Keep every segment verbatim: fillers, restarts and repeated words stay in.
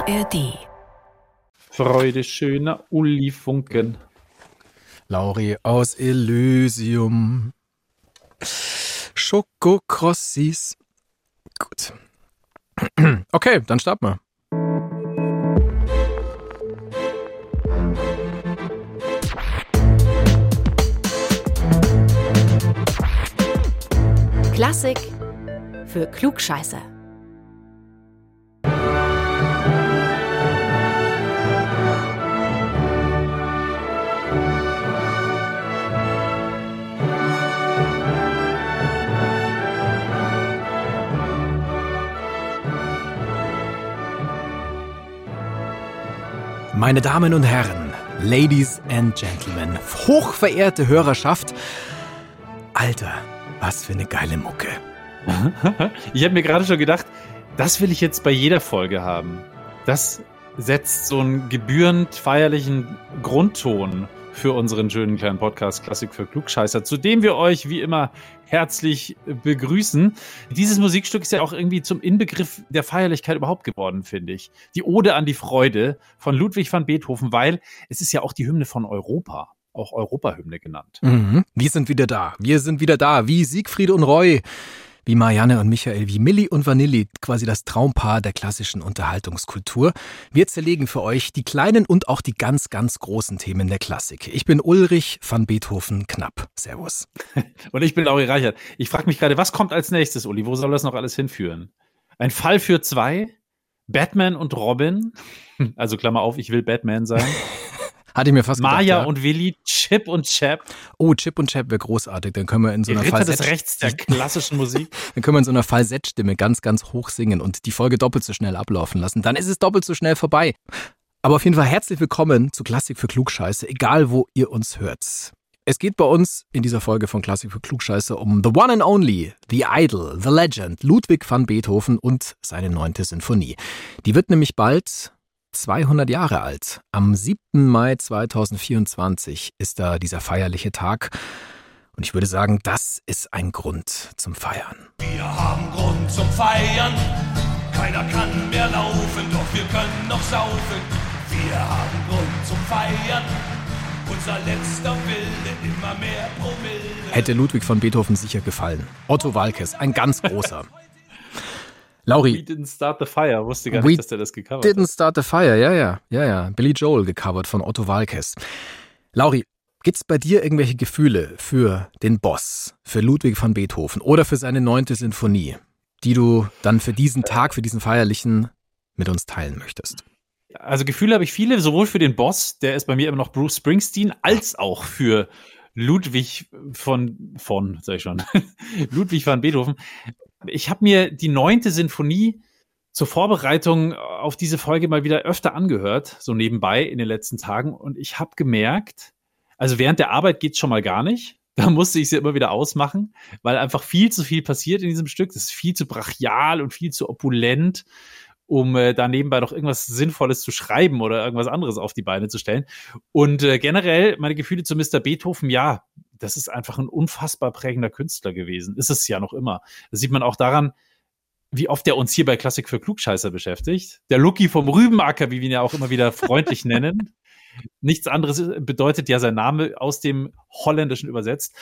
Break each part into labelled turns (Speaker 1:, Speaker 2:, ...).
Speaker 1: A R D.
Speaker 2: Freude schöner Uli Funken.
Speaker 3: Lauri aus Elysium. Schokokrossis. Gut. Okay, dann starten wir.
Speaker 1: Klassik für Klugscheißer.
Speaker 3: Meine Damen und Herren, Ladies and Gentlemen, hochverehrte Hörerschaft. Alter, was für eine geile Mucke.
Speaker 2: Ich habe mir gerade schon gedacht, das will ich jetzt bei jeder Folge haben. Das setzt so einen gebührend feierlichen Grundton für unseren schönen kleinen Podcast Klassik für Klugscheißer, zu dem wir euch wie immer herzlich begrüßen. Dieses Musikstück ist ja auch irgendwie zum Inbegriff der Feierlichkeit überhaupt geworden, finde ich. Die Ode an die Freude von Ludwig van Beethoven, weil es ist ja auch die Hymne von Europa, auch Europahymne genannt.
Speaker 3: Mhm. Wir sind wieder da. Wir sind wieder da, wie Siegfried und Roy, wie Marianne und Michael, wie Milli und Vanilli, quasi das Traumpaar der klassischen Unterhaltungskultur. Wir zerlegen für euch die kleinen und auch die ganz, ganz großen Themen der Klassik. Ich bin Ulrich van Beethoven Knapp. Servus.
Speaker 2: Und ich bin Lauri Reichert. Ich frage mich gerade, was kommt als nächstes, Uli? Wo soll das noch alles hinführen? Ein Fall für zwei? Batman und Robin? Also Klammer auf, ich will Batman sein.
Speaker 3: Hatte ich mir fast gedacht,
Speaker 2: Maja
Speaker 3: ja.
Speaker 2: und Willi, Chip und Chap.
Speaker 3: Oh, Chip und Chap wäre großartig. Dann können wir in so einer
Speaker 2: Ritter
Speaker 3: Falsett-
Speaker 2: des Rechts der klassischen Musik.
Speaker 3: Dann können wir in so einer Falsettstimme ganz, ganz hoch singen und die Folge doppelt so schnell ablaufen lassen. Dann ist es doppelt so schnell vorbei. Aber auf jeden Fall herzlich willkommen zu Klassik für Klugscheiße, egal wo ihr uns hört. Es geht bei uns in dieser Folge von Klassik für Klugscheiße um The One and Only, The Idol, The Legend, Ludwig van Beethoven und seine neunte Sinfonie. Die wird nämlich bald zweihundert Jahre alt. Am siebten Mai zweitausendvierundzwanzig ist da dieser feierliche Tag. Und ich würde sagen, das ist ein Grund zum Feiern.
Speaker 4: Wir haben Grund zum Feiern. Keiner kann mehr laufen, doch wir können noch saufen. Wir haben Grund zum Feiern. Unser letzter Wille, immer mehr Promille.
Speaker 3: Hätte Ludwig van Beethoven sicher gefallen. Otto Waalkes, ein ganz großer. Lauri.
Speaker 2: We didn't start the fire. Wusste gar
Speaker 3: We
Speaker 2: nicht, dass der das gecovert
Speaker 3: Didn't
Speaker 2: hat.
Speaker 3: Start the Fire, ja, ja, ja, ja. Billy Joel gecovert von Otto Waalkes. Lauri, gibt's bei dir irgendwelche Gefühle für den Boss, für Ludwig van Beethoven oder für seine neunte Sinfonie, die du dann für diesen Tag, für diesen feierlichen mit uns teilen möchtest?
Speaker 2: Also Gefühle habe ich viele, sowohl für den Boss, der ist bei mir immer noch Bruce Springsteen, als auch für Ludwig von, von, sag ich schon, Ludwig van Beethoven. Ich habe mir die neunte Sinfonie zur Vorbereitung auf diese Folge mal wieder öfter angehört, so nebenbei in den letzten Tagen. Und ich habe gemerkt, also während der Arbeit geht's schon mal gar nicht. Da musste ich sie immer wieder ausmachen, weil einfach viel zu viel passiert in diesem Stück. Das ist viel zu brachial und viel zu opulent, um äh, da nebenbei noch irgendwas Sinnvolles zu schreiben oder irgendwas anderes auf die Beine zu stellen. Und äh, generell meine Gefühle zu Mister Beethoven, ja, das ist einfach ein unfassbar prägender Künstler gewesen. Ist es ja noch immer. Das sieht man auch daran, wie oft er uns hier bei Klassik für Klugscheißer beschäftigt. Der Lucky vom Rübenacker, wie wir ihn ja auch immer wieder freundlich nennen. Nichts anderes bedeutet ja sein Name aus dem Holländischen übersetzt.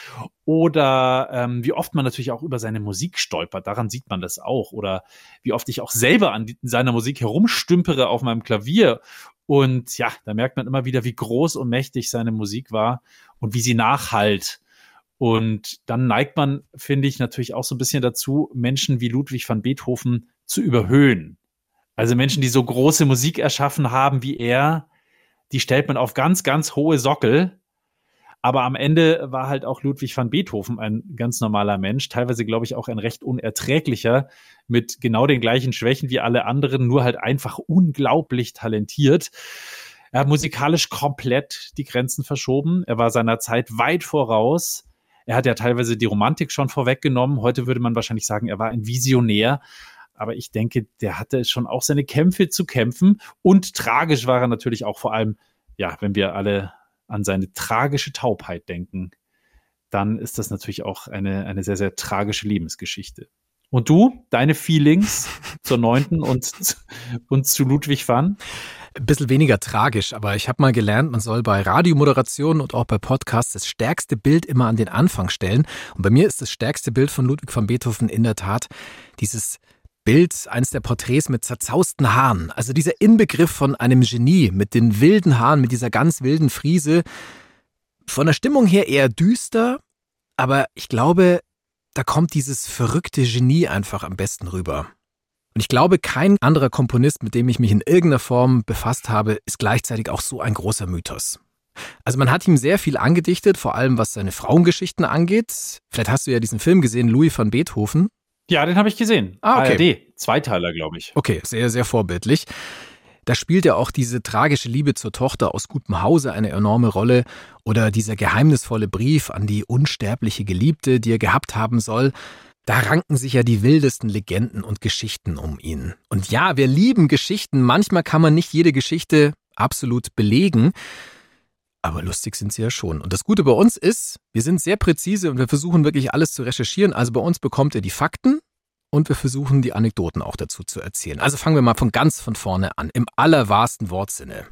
Speaker 2: Oder ähm, wie oft man natürlich auch über seine Musik stolpert. Daran sieht man das auch. Oder wie oft ich auch selber an die, seiner Musik herumstümpere auf meinem Klavier. Und ja, da merkt man immer wieder, wie groß und mächtig seine Musik war und wie sie nachhallt. Und dann neigt man, finde ich, natürlich auch so ein bisschen dazu, Menschen wie Ludwig van Beethoven zu überhöhen. Also Menschen, die so große Musik erschaffen haben wie er, die stellt man auf ganz, ganz hohe Sockel. Aber am Ende war halt auch Ludwig van Beethoven ein ganz normaler Mensch, teilweise, glaube ich, auch ein recht unerträglicher, mit genau den gleichen Schwächen wie alle anderen, nur halt einfach unglaublich talentiert. Er hat musikalisch komplett die Grenzen verschoben. Er war seiner Zeit weit voraus. Er hat ja teilweise die Romantik schon vorweggenommen. Heute würde man wahrscheinlich sagen, er war ein Visionär. Aber ich denke, der hatte schon auch seine Kämpfe zu kämpfen. Und tragisch war er natürlich auch vor allem, ja, wenn wir alle an seine tragische Taubheit denken, dann ist das natürlich auch eine, eine sehr, sehr tragische Lebensgeschichte. Und du, deine Feelings zur neunten und, und zu Ludwig van?
Speaker 3: Ein bisschen weniger tragisch, aber ich habe mal gelernt, man soll bei Radiomoderationen und auch bei Podcasts das stärkste Bild immer an den Anfang stellen. Und bei mir ist das stärkste Bild von Ludwig van Beethoven in der Tat dieses Bild, eines der Porträts mit zerzausten Haaren. Also dieser Inbegriff von einem Genie mit den wilden Haaren, mit dieser ganz wilden Frise. Von der Stimmung her eher düster, aber ich glaube, da kommt dieses verrückte Genie einfach am besten rüber. Und ich glaube, kein anderer Komponist, mit dem ich mich in irgendeiner Form befasst habe, ist gleichzeitig auch so ein großer Mythos. Also man hat ihm sehr viel angedichtet, vor allem was seine Frauengeschichten angeht. Vielleicht hast du ja diesen Film gesehen, Louis van Beethoven.
Speaker 2: Ja, den habe ich gesehen.
Speaker 3: Ah, okay.
Speaker 2: A R D, Zweiteiler, glaube ich.
Speaker 3: Okay, sehr, sehr vorbildlich. Da spielt ja auch diese tragische Liebe zur Tochter aus gutem Hause eine enorme Rolle oder dieser geheimnisvolle Brief an die unsterbliche Geliebte, die er gehabt haben soll. Da ranken sich ja die wildesten Legenden und Geschichten um ihn. Und ja, wir lieben Geschichten. Manchmal kann man nicht jede Geschichte absolut belegen, aber lustig sind sie ja schon. Und das Gute bei uns ist, wir sind sehr präzise und wir versuchen wirklich alles zu recherchieren. Also bei uns bekommt ihr die Fakten und wir versuchen die Anekdoten auch dazu zu erzählen. Also fangen wir mal von ganz von vorne an, im allerwahrsten Wortsinne.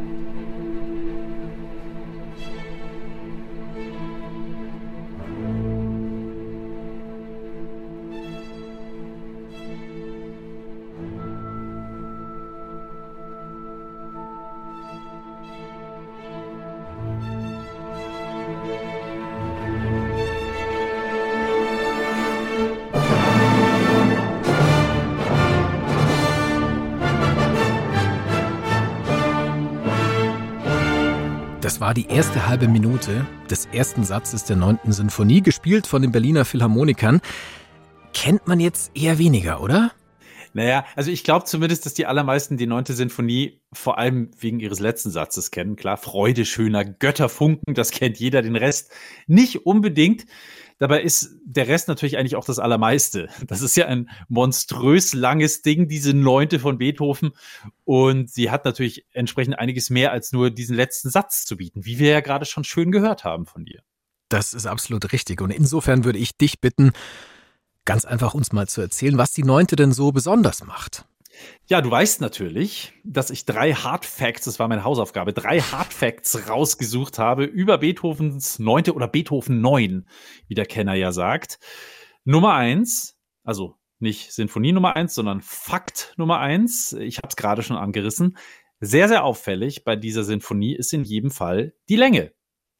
Speaker 3: Das war die erste halbe Minute des ersten Satzes der neunten Sinfonie, gespielt von den Berliner Philharmonikern. Kennt man jetzt eher weniger, oder?
Speaker 2: Naja, also ich glaube zumindest, dass die allermeisten die neunte Sinfonie vor allem wegen ihres letzten Satzes kennen. Klar, Freude schöner Götterfunken, das kennt jeder, den Rest nicht unbedingt. Dabei ist der Rest natürlich eigentlich auch das Allermeiste. Das ist ja ein monströs langes Ding, diese neunte von Beethoven. Und sie hat natürlich entsprechend einiges mehr als nur diesen letzten Satz zu bieten, wie wir ja gerade schon schön gehört haben von dir.
Speaker 3: Das ist absolut richtig. Und insofern würde ich dich bitten, ganz einfach uns mal zu erzählen, was die neunte denn so besonders macht.
Speaker 2: Ja, du weißt natürlich, dass ich drei Hard Facts, das war meine Hausaufgabe, drei Hard Facts rausgesucht habe über Beethovens neunte oder Beethoven neun, wie der Kenner ja sagt. Nummer eins, also nicht Sinfonie Nummer eins, sondern Fakt Nummer eins. Ich habe es gerade schon angerissen. Sehr, sehr auffällig bei dieser Sinfonie ist in jedem Fall die Länge.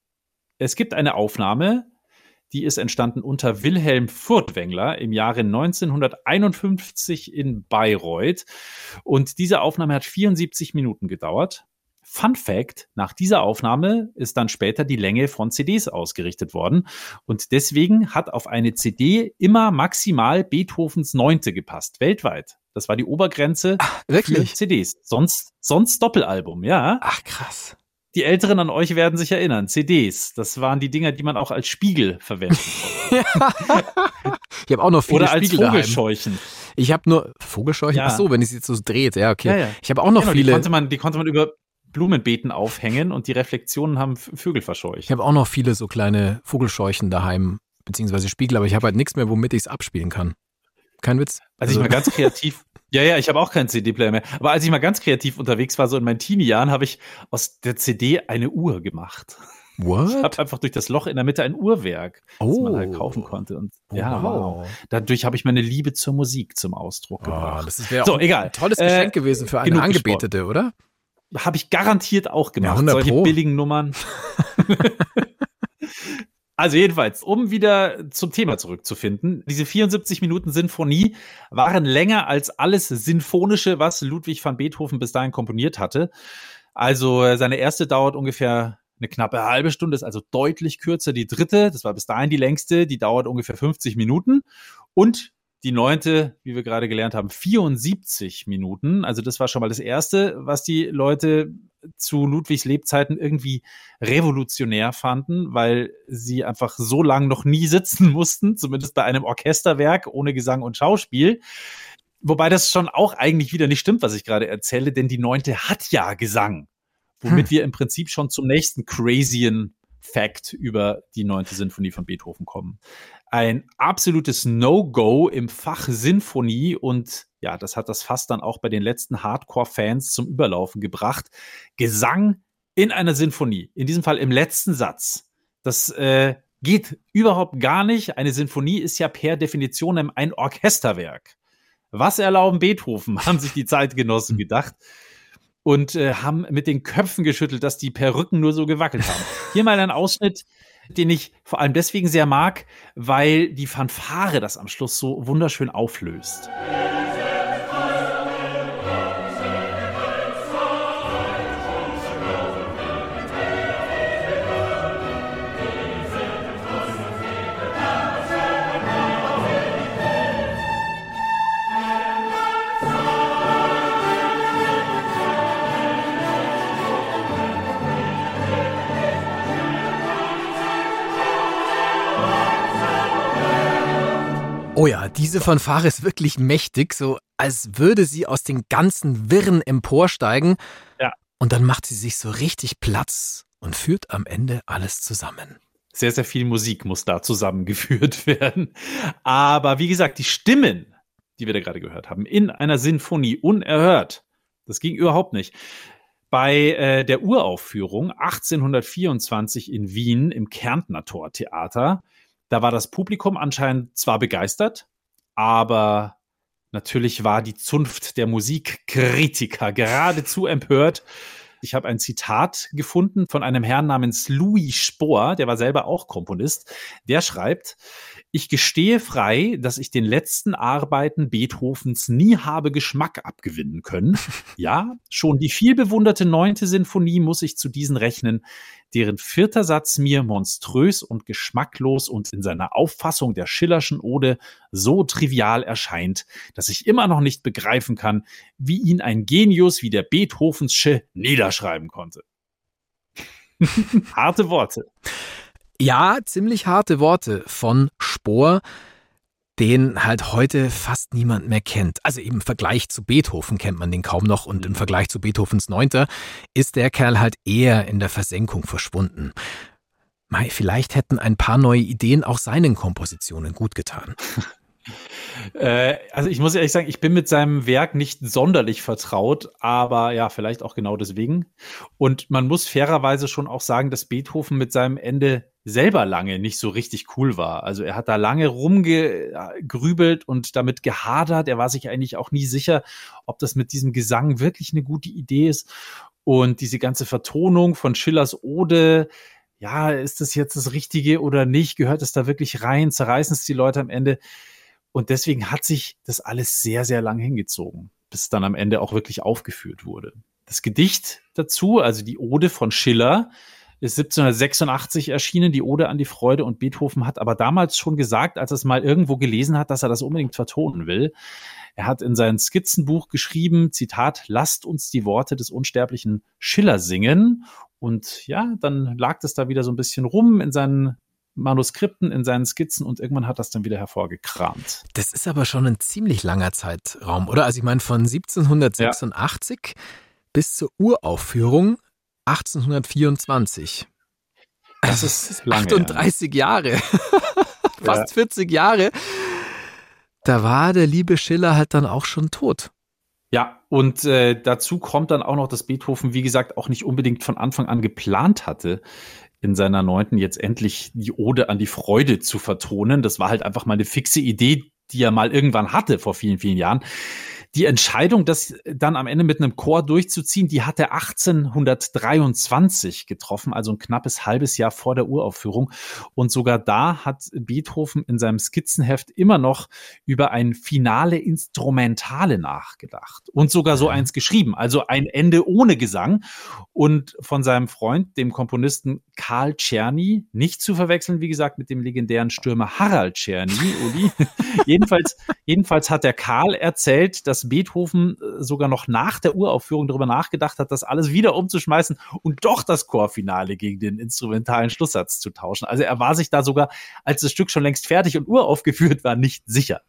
Speaker 2: Es gibt eine Aufnahme, die ist entstanden unter Wilhelm Furtwängler im Jahre neunzehnhunderteinundfünfzig in Bayreuth. Und diese Aufnahme hat vierundsiebzig Minuten gedauert. Fun Fact, nach dieser Aufnahme ist dann später die Länge von C Ds ausgerichtet worden. Und deswegen hat auf eine C D immer maximal Beethovens Neunte gepasst, weltweit. Das war die Obergrenze
Speaker 3: Ach, wirklich?
Speaker 2: für C Ds. Sonst, sonst Doppelalbum, ja.
Speaker 3: Ach, krass.
Speaker 2: Die Älteren an euch werden sich erinnern. C Ds, das waren die Dinger, die man auch als Spiegel verwenden konnte.
Speaker 3: Ich habe auch noch viele
Speaker 2: Oder als
Speaker 3: Spiegel
Speaker 2: Vogelscheuchen.
Speaker 3: daheim. Ich habe nur Vogelscheuchen.
Speaker 2: Ja.
Speaker 3: Ach so, wenn es jetzt so dreht, ja okay.
Speaker 2: Ja, ja.
Speaker 3: Ich habe auch noch
Speaker 2: Genau,
Speaker 3: viele.
Speaker 2: Die konnte man, die konnte man über Blumenbeeten aufhängen und die Reflexionen haben Vögel verscheucht.
Speaker 3: Ich habe auch noch viele so kleine Vogelscheuchen daheim, beziehungsweise Spiegel, aber ich habe halt nichts mehr, womit ich es abspielen kann. Kein Witz.
Speaker 2: Als ich mal ganz kreativ, ja, ja, ich habe auch keinen C D-Player mehr, aber als ich mal ganz kreativ unterwegs war, so in meinen Teenie-Jahren, habe ich aus der C D eine Uhr gemacht.
Speaker 3: What?
Speaker 2: Ich habe einfach durch das Loch in der Mitte ein Uhrwerk,
Speaker 3: Oh.
Speaker 2: das man halt kaufen konnte. Und ja,
Speaker 3: Wow.
Speaker 2: wow. Dadurch habe ich meine Liebe zur Musik zum Ausdruck
Speaker 3: Oh,
Speaker 2: gebracht.
Speaker 3: das wäre
Speaker 2: So,
Speaker 3: auch
Speaker 2: egal.
Speaker 3: ein tolles
Speaker 2: Äh,
Speaker 3: Geschenk gewesen für eine
Speaker 2: genug
Speaker 3: Angebetete, oder?
Speaker 2: Habe ich garantiert auch gemacht.
Speaker 3: Ja, hundert
Speaker 2: Solche
Speaker 3: Pro.
Speaker 2: billigen Nummern. Also jedenfalls, um wieder zum Thema zurückzufinden, diese vierundsiebzig Minuten Sinfonie waren länger als alles Sinfonische, was Ludwig van Beethoven bis dahin komponiert hatte. Also seine erste dauert ungefähr eine knappe halbe Stunde, ist also deutlich kürzer. Die dritte, das war bis dahin die längste, die dauert ungefähr fünfzig Minuten. Und die neunte, wie wir gerade gelernt haben, vierundsiebzig Minuten. Also das war schon mal das Erste, was die Leute zu Ludwigs Lebzeiten irgendwie revolutionär fanden, weil sie einfach so lang noch nie sitzen mussten, zumindest bei einem Orchesterwerk ohne Gesang und Schauspiel. Wobei das schon auch eigentlich wieder nicht stimmt, was ich gerade erzähle, denn die neunte hat ja Gesang, womit hm. wir im Prinzip schon zum nächsten Crazyen Fact über die neunte Sinfonie von Beethoven kommen. Ein absolutes No-Go im Fach Sinfonie und ja, das hat das Fass dann auch bei den letzten Hardcore-Fans zum Überlaufen gebracht. Gesang in einer Sinfonie, in diesem Fall im letzten Satz. Das äh, geht überhaupt gar nicht. Eine Sinfonie ist ja per Definition ein Orchesterwerk. Was erlauben Beethoven, haben sich die Zeitgenossen gedacht. Und äh, haben mit den Köpfen geschüttelt, dass die Perücken nur so gewackelt haben. Hier mal ein Ausschnitt, den ich vor allem deswegen sehr mag, weil die Fanfare das am Schluss so wunderschön auflöst.
Speaker 3: Oh ja, diese Fanfare ist wirklich mächtig, so als würde sie aus den ganzen Wirren emporsteigen.
Speaker 2: Ja.
Speaker 3: Und dann macht sie sich so richtig Platz und führt am Ende alles zusammen.
Speaker 2: Sehr, sehr viel Musik muss da zusammengeführt werden. Aber wie gesagt, die Stimmen, die wir da gerade gehört haben, in einer Sinfonie unerhört, das ging überhaupt nicht. Bei äh, der Uraufführung achtzehnhundertvierundzwanzig in Wien im Kärntner Tortheater, da war das Publikum anscheinend zwar begeistert, aber natürlich war die Zunft der Musikkritiker geradezu empört. Ich habe ein Zitat gefunden von einem Herrn namens Louis Spohr, der war selber auch Komponist. Der schreibt: Ich gestehe frei, dass ich den letzten Arbeiten Beethovens nie habe Geschmack abgewinnen können. Ja, schon die vielbewunderte neunte Sinfonie muss ich zu diesen rechnen, deren vierter Satz mir monströs und geschmacklos und in seiner Auffassung der Schillerschen Ode so trivial erscheint, dass ich immer noch nicht begreifen kann, wie ihn ein Genius wie der Beethovensche niederschreiben konnte. Harte Worte.
Speaker 3: Ja, ziemlich harte Worte von Spohr, den halt heute fast niemand mehr kennt. Also im Vergleich zu Beethoven kennt man den kaum noch und im Vergleich zu Beethovens Neunter ist der Kerl halt eher in der Versenkung verschwunden. Mei, vielleicht hätten ein paar neue Ideen auch seinen Kompositionen gut getan.
Speaker 2: Äh, also ich muss ehrlich sagen, ich bin mit seinem Werk nicht sonderlich vertraut, aber ja, vielleicht auch genau deswegen. Und man muss fairerweise schon auch sagen, dass Beethoven mit seinem Ende selber lange nicht so richtig cool war. Also er hat da lange rumgegrübelt und damit gehadert. Er war sich eigentlich auch nie sicher, ob das mit diesem Gesang wirklich eine gute Idee ist. Und diese ganze Vertonung von Schillers Ode, ja, ist das jetzt das Richtige oder nicht? Gehört es da wirklich rein? Zerreißen es die Leute am Ende? Und deswegen hat sich das alles sehr, sehr lang hingezogen, bis es dann am Ende auch wirklich aufgeführt wurde. Das Gedicht dazu, also die Ode von Schiller, ist siebzehnhundertsechsundachtzig erschienen, die Ode an die Freude, und Beethoven hat aber damals schon gesagt, als er es mal irgendwo gelesen hat, dass er das unbedingt vertonen will. Er hat in sein Skizzenbuch geschrieben, Zitat, lasst uns die Worte des unsterblichen Schiller singen. Und ja, dann lag das da wieder so ein bisschen rum in seinen Manuskripten, in seinen Skizzen, und irgendwann hat das dann wieder hervorgekramt.
Speaker 3: Das ist aber schon ein ziemlich langer Zeitraum, oder? Also ich meine, von siebzehnhundertsechsundachtzig ja. bis zur Uraufführung achtzehnhundertvierundzwanzig.
Speaker 2: Das ist lange,
Speaker 3: achtunddreißig ja. Jahre. Fast
Speaker 2: ja.
Speaker 3: vierzig Jahre. Da war der liebe Schiller halt dann auch schon tot.
Speaker 2: Ja, und äh, dazu kommt dann auch noch, dass Beethoven, wie gesagt, auch nicht unbedingt von Anfang an geplant hatte, in seiner neunten jetzt endlich die Ode an die Freude zu vertonen. Das war halt einfach mal eine fixe Idee, die er mal irgendwann hatte vor vielen, vielen Jahren. Die Entscheidung, das dann am Ende mit einem Chor durchzuziehen, die hat er achtzehnhundertdreiundzwanzig getroffen, also ein knappes halbes Jahr vor der Uraufführung. Und sogar da hat Beethoven in seinem Skizzenheft immer noch über ein Finale Instrumentale nachgedacht und sogar so eins geschrieben, also ein Ende ohne Gesang. Und von seinem Freund, dem Komponisten Karl Czerny, nicht zu verwechseln, wie gesagt, mit dem legendären Stürmer Harald Czerny, Uli. jedenfalls, jedenfalls hat der Karl erzählt, dass Beethoven sogar noch nach der Uraufführung darüber nachgedacht hat, das alles wieder umzuschmeißen und doch das Chorfinale gegen den instrumentalen Schlusssatz zu tauschen. Also er war sich da sogar, als das Stück schon längst fertig und uraufgeführt war, nicht sicher.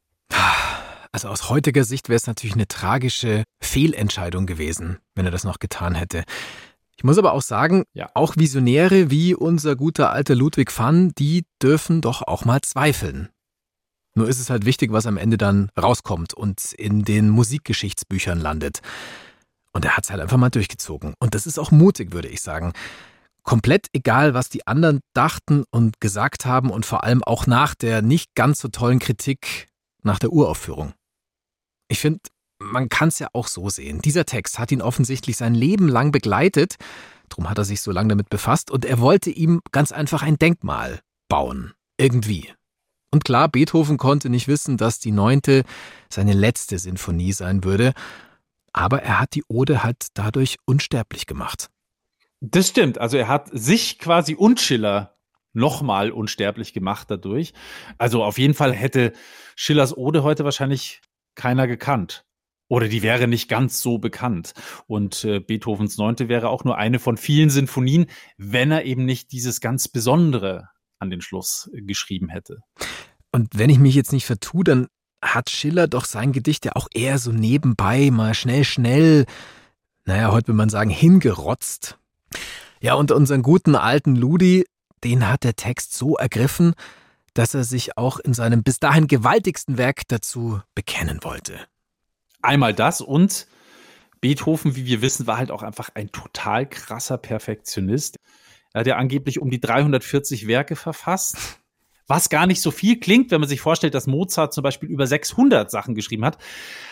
Speaker 3: Also aus heutiger Sicht wäre es natürlich eine tragische Fehlentscheidung gewesen, wenn er das noch getan hätte. Ich muss aber auch sagen,
Speaker 2: Ja.
Speaker 3: auch Visionäre wie unser guter alter Ludwig van, die dürfen doch auch mal zweifeln. Nur ist es halt wichtig, was am Ende dann rauskommt und in den Musikgeschichtsbüchern landet. Und er hat es halt einfach mal durchgezogen. Und das ist auch mutig, würde ich sagen. Komplett egal, was die anderen dachten und gesagt haben und vor allem auch nach der nicht ganz so tollen Kritik nach der Uraufführung. Ich finde, man kann es ja auch so sehen. Dieser Text hat ihn offensichtlich sein Leben lang begleitet. Drum hat er sich so lange damit befasst. Und er wollte ihm ganz einfach ein Denkmal bauen. Irgendwie. Und klar, Beethoven konnte nicht wissen, dass die neunte seine letzte Sinfonie sein würde. Aber er hat die Ode halt dadurch unsterblich gemacht.
Speaker 2: Das stimmt. Also er hat sich quasi und Schiller nochmal unsterblich gemacht dadurch. Also auf jeden Fall hätte Schillers Ode heute wahrscheinlich keiner gekannt. Oder die wäre nicht ganz so bekannt. Und äh, Beethovens Neunte wäre auch nur eine von vielen Sinfonien, wenn er eben nicht dieses ganz Besondere an den Schluss äh, geschrieben hätte.
Speaker 3: Und wenn ich mich jetzt nicht vertue, dann hat Schiller doch sein Gedicht ja auch eher so nebenbei mal schnell, schnell, naja, heute will man sagen, hingerotzt. Ja, und unseren guten alten Ludi, den hat der Text so ergriffen, dass er sich auch in seinem bis dahin gewaltigsten Werk dazu bekennen wollte.
Speaker 2: Einmal das und Beethoven, wie wir wissen, war halt auch einfach ein total krasser Perfektionist. Er hat ja angeblich um die dreihundertvierzig Werke verfasst, was gar nicht so viel klingt, wenn man sich vorstellt, dass Mozart zum Beispiel über sechshundert Sachen geschrieben hat.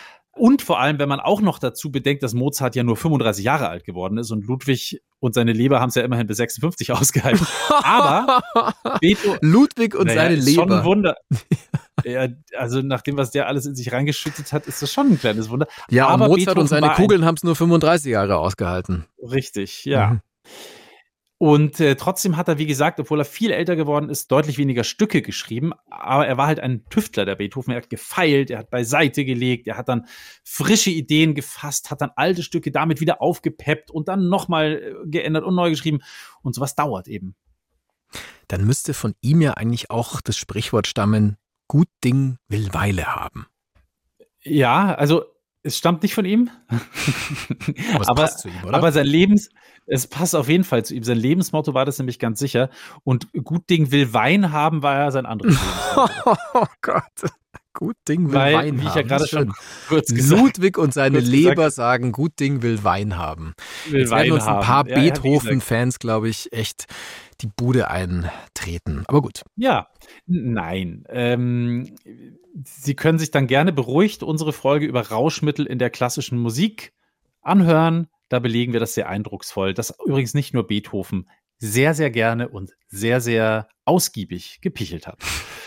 Speaker 2: Und vor allem, wenn man auch noch dazu bedenkt, dass Mozart ja nur fünfunddreißig Jahre alt geworden ist und Ludwig und seine Leber haben es ja immerhin bis sechsundfünfzig ausgehalten. Aber Beethoven,
Speaker 3: Ludwig und
Speaker 2: naja,
Speaker 3: seine
Speaker 2: ist
Speaker 3: Leber.
Speaker 2: schon ein Wunder. Ja, also nach dem, was der alles in sich reingeschüttet hat, ist das schon ein kleines Wunder.
Speaker 3: Ja, aber Mozart
Speaker 2: Beethoven
Speaker 3: und seine
Speaker 2: war
Speaker 3: Kugeln haben es nur fünfunddreißig Jahre ausgehalten.
Speaker 2: ein, richtig, ja.
Speaker 3: Mhm.
Speaker 2: Und äh, trotzdem hat er, wie gesagt, obwohl er viel älter geworden ist, deutlich weniger Stücke geschrieben. Aber er war halt ein Tüftler, der Beethoven. Er hat gefeilt, er hat beiseite gelegt, er hat dann frische Ideen gefasst, hat dann alte Stücke damit wieder aufgepeppt und dann nochmal geändert und neu geschrieben. Und sowas dauert eben.
Speaker 3: Dann müsste von ihm ja eigentlich auch das Sprichwort stammen, gut Ding will Weile haben.
Speaker 2: Ja, also es stammt nicht von ihm.
Speaker 3: Aber es
Speaker 2: aber,
Speaker 3: passt zu ihm, oder?
Speaker 2: aber sein Lebens, es passt auf jeden Fall zu ihm. Sein Lebensmotto war das nämlich ganz sicher. Und gut Ding will Wein haben, war ja sein anderes Lebensmotto.
Speaker 3: Oh Gott, gut Ding will
Speaker 2: Weil,
Speaker 3: Wein
Speaker 2: wie ich
Speaker 3: haben.
Speaker 2: ja gerade
Speaker 3: Das ist schön.
Speaker 2: schon kurz gesagt
Speaker 3: Ludwig und seine
Speaker 2: kurz
Speaker 3: Leber
Speaker 2: gesagt.
Speaker 3: sagen, gut Ding will Wein haben.
Speaker 2: will
Speaker 3: Jetzt werden
Speaker 2: Wein
Speaker 3: uns ein
Speaker 2: haben.
Speaker 3: paar
Speaker 2: Ja, ja, wie gesagt.
Speaker 3: Beethoven-Fans, glaube ich, echt die Bude eintreten. Aber gut.
Speaker 2: Ja, n- nein. Ähm, Sie können sich dann gerne beruhigt unsere Folge über Rauschmittel in der klassischen Musik anhören. Da belegen wir das sehr eindrucksvoll. Das übrigens nicht nur Beethoven sehr, sehr gerne und sehr, sehr ausgiebig gepichelt hat.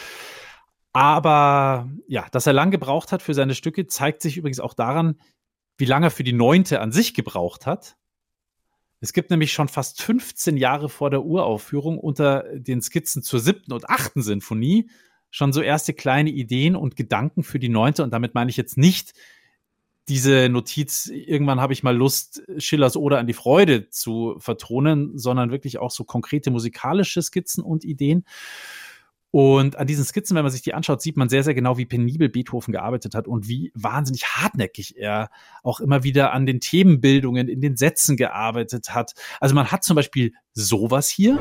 Speaker 2: Aber ja, dass er lang gebraucht hat für seine Stücke, zeigt sich übrigens auch daran, wie lange er für die Neunte an sich gebraucht hat. Es gibt nämlich schon fast fünfzehn Jahre vor der Uraufführung unter den Skizzen zur siebten und achten Sinfonie schon so erste kleine Ideen und Gedanken für die neunte. Und damit meine ich jetzt nicht diese Notiz, irgendwann habe ich mal Lust, Schillers Ode an die Freude zu vertonen, sondern wirklich auch so konkrete musikalische Skizzen und Ideen. Und an diesen Skizzen, wenn man sich die anschaut, sieht man sehr, sehr genau, wie penibel Beethoven gearbeitet hat und wie wahnsinnig hartnäckig er auch immer wieder an den Themenbildungen in den Sätzen gearbeitet hat. Also man hat zum Beispiel sowas hier.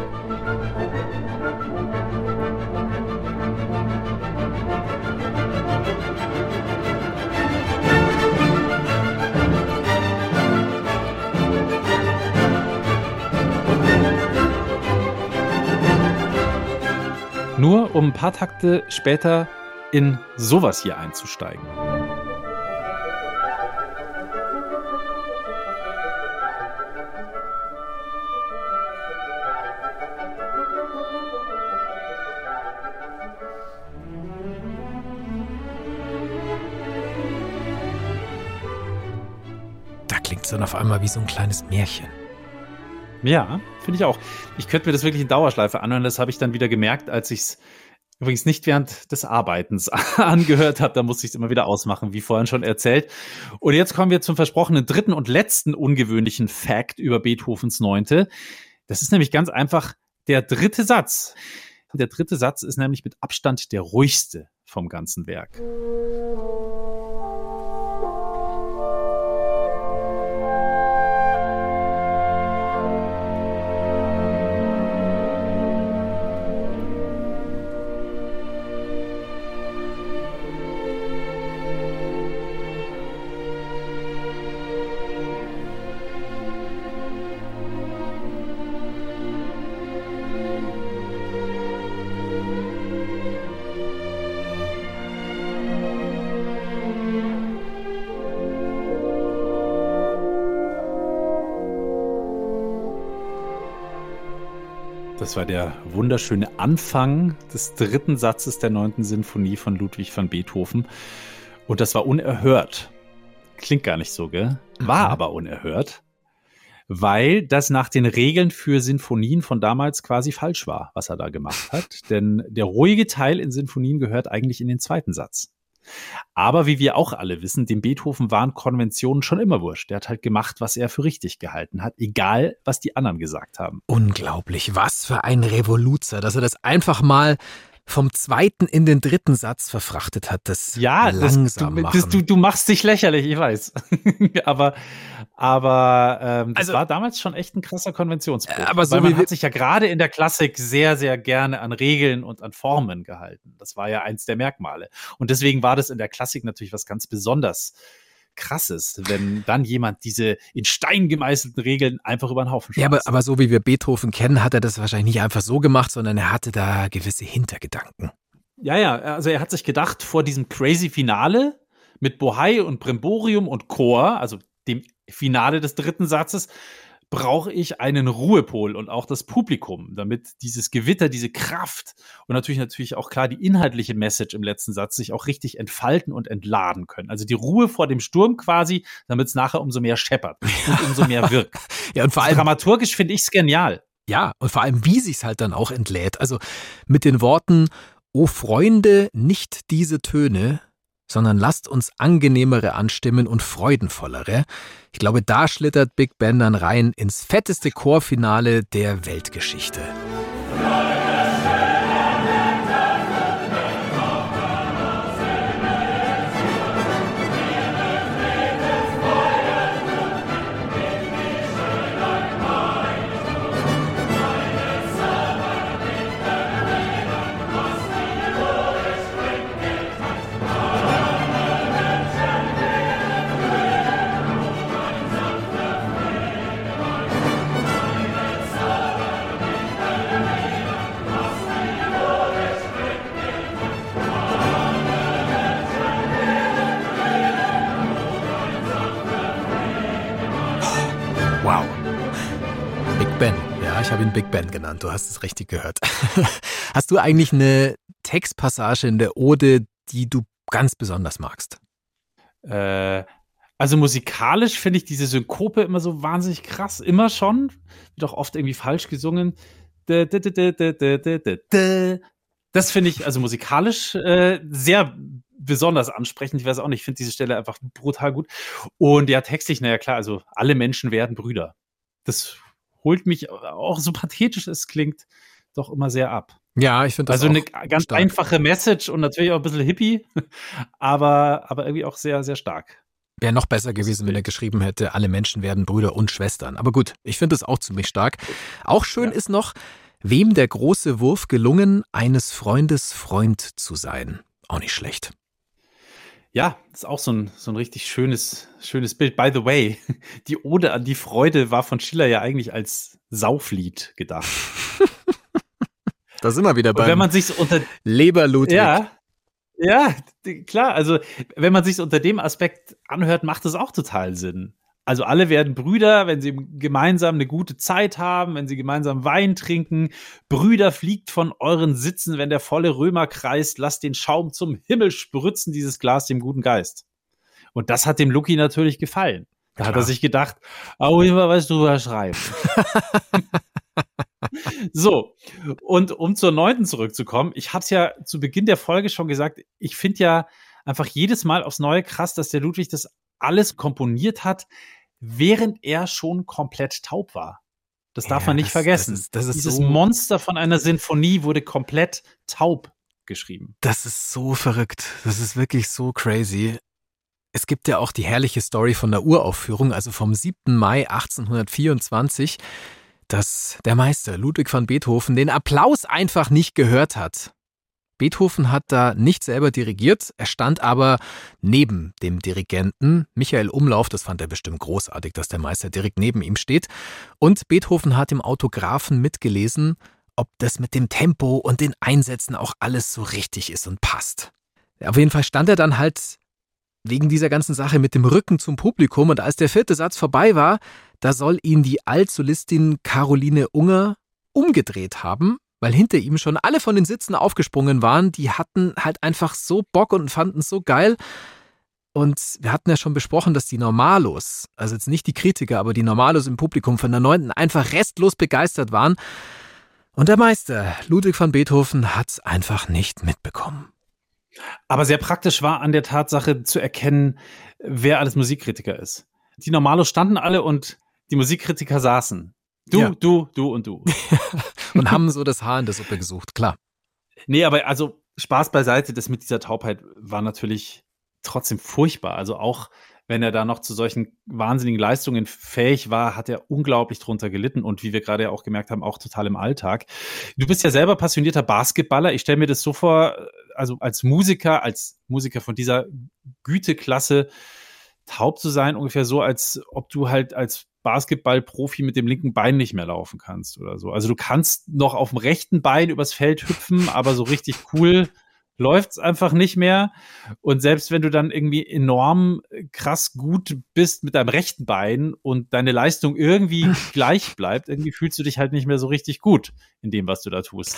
Speaker 2: Nur um ein paar Takte später in sowas hier einzusteigen.
Speaker 3: Da klingt es dann auf einmal wie so ein kleines Märchen.
Speaker 2: Ja, finde ich auch. Ich könnte mir das wirklich in Dauerschleife anhören. Das habe ich dann wieder gemerkt, als ich es übrigens nicht während des Arbeitens angehört habe. Da musste ich es immer wieder ausmachen, wie vorhin schon erzählt. Und jetzt kommen wir zum versprochenen dritten und letzten ungewöhnlichen Fact über Beethovens Neunte. Das ist nämlich ganz einfach der dritte Satz. Der dritte Satz ist nämlich mit Abstand der ruhigste vom ganzen Werk. Das war der wunderschöne Anfang des dritten Satzes der neunten Sinfonie von Ludwig van Beethoven. Und das war unerhört. Klingt gar nicht so, gell? War mhm. aber unerhört, weil das nach den Regeln für Sinfonien von damals quasi falsch war, was er da gemacht hat. Denn der ruhige Teil in Sinfonien gehört eigentlich in den zweiten Satz. Aber wie wir auch alle wissen, dem Beethoven waren Konventionen schon immer wurscht. Der hat halt gemacht, was er für richtig gehalten hat, egal was die anderen gesagt haben.
Speaker 3: Unglaublich, was für ein Revoluzer, dass er das einfach mal vom zweiten in den dritten Satz verfrachtet hat. Das
Speaker 2: ja,
Speaker 3: langsam
Speaker 2: das, du,
Speaker 3: machen.
Speaker 2: Das, du, du machst dich lächerlich, ich weiß. aber aber ähm, das also, war damals schon echt ein krasser Konventionsbruch.
Speaker 3: Aber so
Speaker 2: weil man
Speaker 3: wie
Speaker 2: hat sich ja gerade in der Klassik sehr, sehr gerne an Regeln und an Formen gehalten. Das war ja eins der Merkmale. Und deswegen war das in der Klassik natürlich was ganz besonders Krasses, wenn dann jemand diese in Stein gemeißelten Regeln einfach über den Haufen schmeißt.
Speaker 3: Ja, aber, aber so wie wir Beethoven kennen, hat er das wahrscheinlich nicht einfach so gemacht, sondern er hatte da gewisse Hintergedanken.
Speaker 2: Ja, ja, also er hat sich gedacht, vor diesem crazy Finale mit Bohai und Brimborium und Chor, also dem Finale des dritten Satzes, brauche ich einen Ruhepol und auch das Publikum, damit dieses Gewitter, diese Kraft und natürlich natürlich auch klar die inhaltliche Message im letzten Satz sich auch richtig entfalten und entladen können. Also die Ruhe vor dem Sturm quasi, damit es nachher umso mehr scheppert und umso mehr wirkt.
Speaker 3: Ja, und vor allem
Speaker 2: dramaturgisch finde ich es genial.
Speaker 3: Ja, und vor allem, wie sich's halt dann auch entlädt. Also mit den Worten: O Freunde, nicht diese Töne, sondern lasst uns angenehmere anstimmen und freudenvollere. Ich glaube, da schlittert Big Ben dann rein ins fetteste Chorfinale der Weltgeschichte. Wow. Big Ben. Ja, ich habe ihn Big Ben genannt. Du hast es richtig gehört. Hast du eigentlich eine Textpassage in der Ode, die du ganz besonders magst?
Speaker 2: Äh, also musikalisch finde ich diese Synkope immer so wahnsinnig krass. Immer schon. Wird auch oft irgendwie falsch gesungen. Das finde ich also musikalisch äh, sehr besonders ansprechend. Ich weiß auch nicht, ich finde diese Stelle einfach brutal gut. Und ja, textlich, naja klar, also alle Menschen werden Brüder. Das holt mich, auch so pathetisch es klingt, doch immer sehr ab.
Speaker 3: Ja, ich finde das
Speaker 2: also
Speaker 3: auch
Speaker 2: eine ganz
Speaker 3: stark.
Speaker 2: Einfache Message und natürlich auch ein bisschen hippie, aber, aber irgendwie auch sehr, sehr stark.
Speaker 3: Wäre noch besser gewesen, wenn er geschrieben hätte, alle Menschen werden Brüder und Schwestern. Aber gut, ich finde es auch ziemlich stark. Auch schön ja. ist noch, wem der große Wurf gelungen, eines Freundes Freund zu sein. Auch nicht schlecht.
Speaker 2: Ja, das ist auch so ein, so ein richtig schönes, schönes Bild. By the way, die Ode an die Freude war von Schiller ja eigentlich als Sauflied gedacht.
Speaker 3: Da sind wir wieder beim
Speaker 2: wenn man sich's unter
Speaker 3: Leber-Ludwig.
Speaker 2: Ja, ja, klar. Also wenn man sich's unter dem Aspekt anhört, macht es auch total Sinn. Also alle werden Brüder, wenn sie gemeinsam eine gute Zeit haben, wenn sie gemeinsam Wein trinken. Brüder, fliegt von euren Sitzen, wenn der volle Römer kreist. Lasst den Schaum zum Himmel spritzen, dieses Glas dem guten Geist. Und das hat dem Lucky natürlich gefallen. Da Klar. hat er sich gedacht, oh, immer was drüber schreiben. So, und um zur neunten zurückzukommen, ich habe es ja zu Beginn der Folge schon gesagt, ich finde ja einfach jedes Mal aufs Neue krass, dass der Ludwig das alles komponiert hat, während er schon komplett taub war. Das darf ja, man nicht das, vergessen. Das ist, das ist Dieses so Monster von einer Sinfonie wurde komplett taub geschrieben.
Speaker 3: Das ist so verrückt. Das ist wirklich so crazy. Es gibt ja auch die herrliche Story von der Uraufführung, also vom siebten Mai achtzehnhundertvierundzwanzig, dass der Meister Ludwig van Beethoven den Applaus einfach nicht gehört hat. Beethoven hat da nicht selber dirigiert, er stand aber neben dem Dirigenten, Michael Umlauf, das fand er bestimmt großartig, dass der Meister direkt neben ihm steht. Und Beethoven hat im Autographen mitgelesen, ob das mit dem Tempo und den Einsätzen auch alles so richtig ist und passt. Auf jeden Fall stand er dann halt wegen dieser ganzen Sache mit dem Rücken zum Publikum, und als der vierte Satz vorbei war, da soll ihn die Altsolistin Caroline Unger umgedreht haben, weil hinter ihm schon alle von den Sitzen aufgesprungen waren. Die hatten halt einfach so Bock und fanden es so geil. Und wir hatten ja schon besprochen, dass die Normalos, also jetzt nicht die Kritiker, aber die Normalos im Publikum von der neunten einfach restlos begeistert waren. Und der Meister, Ludwig van Beethoven, hat es einfach nicht mitbekommen.
Speaker 2: Aber sehr praktisch war an der Tatsache zu erkennen, wer alles Musikkritiker ist. Die Normalos standen alle und die Musikkritiker saßen. Du, ja. du, du und du.
Speaker 3: Und haben so das Haar in der Suppe gesucht, klar.
Speaker 2: Nee, aber also Spaß beiseite, das mit dieser Taubheit war natürlich trotzdem furchtbar. Also auch wenn er da noch zu solchen wahnsinnigen Leistungen fähig war, hat er unglaublich drunter gelitten und wie wir gerade ja auch gemerkt haben, auch total im Alltag. Du bist ja selber passionierter Basketballer. Ich stelle mir das so vor, also als Musiker, als Musiker von dieser Güteklasse taub zu sein, ungefähr so, als ob du halt als Basketballprofi mit dem linken Bein nicht mehr laufen kannst oder so. Also du kannst noch auf dem rechten Bein übers Feld hüpfen, aber so richtig cool läuft's einfach nicht mehr. Und selbst wenn du dann irgendwie enorm krass gut bist mit deinem rechten Bein und deine Leistung irgendwie gleich bleibt, irgendwie fühlst du dich halt nicht mehr so richtig gut in dem, was du da tust.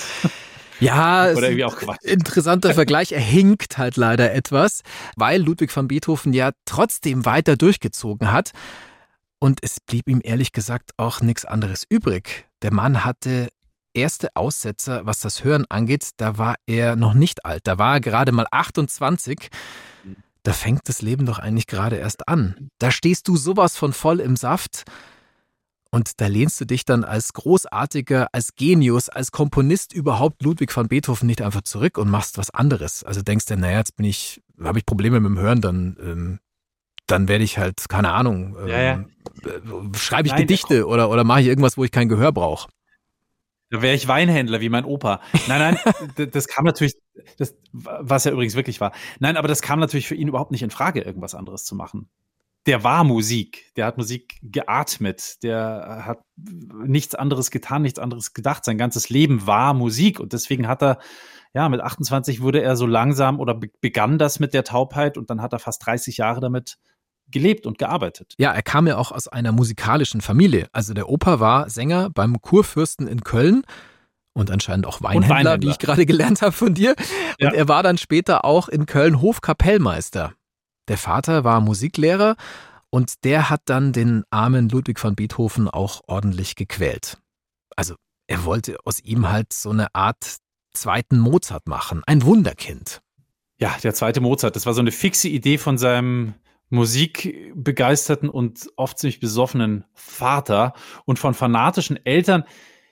Speaker 3: Ja,
Speaker 2: oder irgendwie auch Quatsch.
Speaker 3: Interessanter Vergleich. Er hinkt halt leider etwas, weil Ludwig van Beethoven ja trotzdem weiter durchgezogen hat. Und es blieb ihm ehrlich gesagt auch nichts anderes übrig. Der Mann hatte erste Aussetzer, was das Hören angeht, da war er noch nicht alt. Da war er gerade mal achtundzwanzig. Da fängt das Leben doch eigentlich gerade erst an. Da stehst du sowas von voll im Saft und da lehnst du dich dann als großartiger, als Genius, als Komponist überhaupt Ludwig van Beethoven nicht einfach zurück und machst was anderes. Also denkst du, naja, jetzt bin ich, habe ich Probleme mit dem Hören, dann ähm, dann werde ich halt, keine Ahnung, ähm, ja, ja. äh, schreibe ich Nein, Gedichte oder, oder mache ich irgendwas, wo ich kein Gehör brauche.
Speaker 2: Da wäre ich Weinhändler wie mein Opa. Nein, nein, das kam natürlich, das, was ja übrigens wirklich war. Nein, aber das kam natürlich für ihn überhaupt nicht in Frage, irgendwas anderes zu machen. Der war Musik, der hat Musik geatmet, der hat nichts anderes getan, nichts anderes gedacht. Sein ganzes Leben war Musik und deswegen hat er, ja, mit achtundzwanzig wurde er so langsam oder begann das mit der Taubheit und dann hat er fast dreißig Jahre damit gelebt und gearbeitet.
Speaker 3: Ja, er kam ja auch aus einer musikalischen Familie. Also der Opa war Sänger beim Kurfürsten in Köln und anscheinend auch Weinhändler, Weinhändler. wie ich gerade gelernt habe von dir. Und ja. er war dann später auch in Köln Hofkapellmeister. Der Vater war Musiklehrer und der hat dann den armen Ludwig van Beethoven auch ordentlich gequält. Also er wollte aus ihm halt so eine Art zweiten Mozart machen, ein Wunderkind.
Speaker 2: Ja, der zweite Mozart, das war so eine fixe Idee von seinem musikbegeisterten und oft ziemlich besoffenen Vater und von fanatischen Eltern,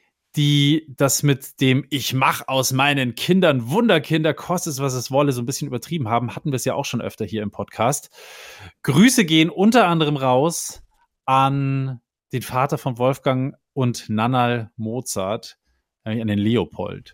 Speaker 2: die das mit dem Ich mach aus meinen Kindern Wunderkinder, kostet es, was es wolle, so ein bisschen übertrieben haben, hatten wir es ja auch schon öfter hier im Podcast. Grüße gehen unter anderem raus an den Vater von Wolfgang und Nannal Mozart, nämlich an den Leopold.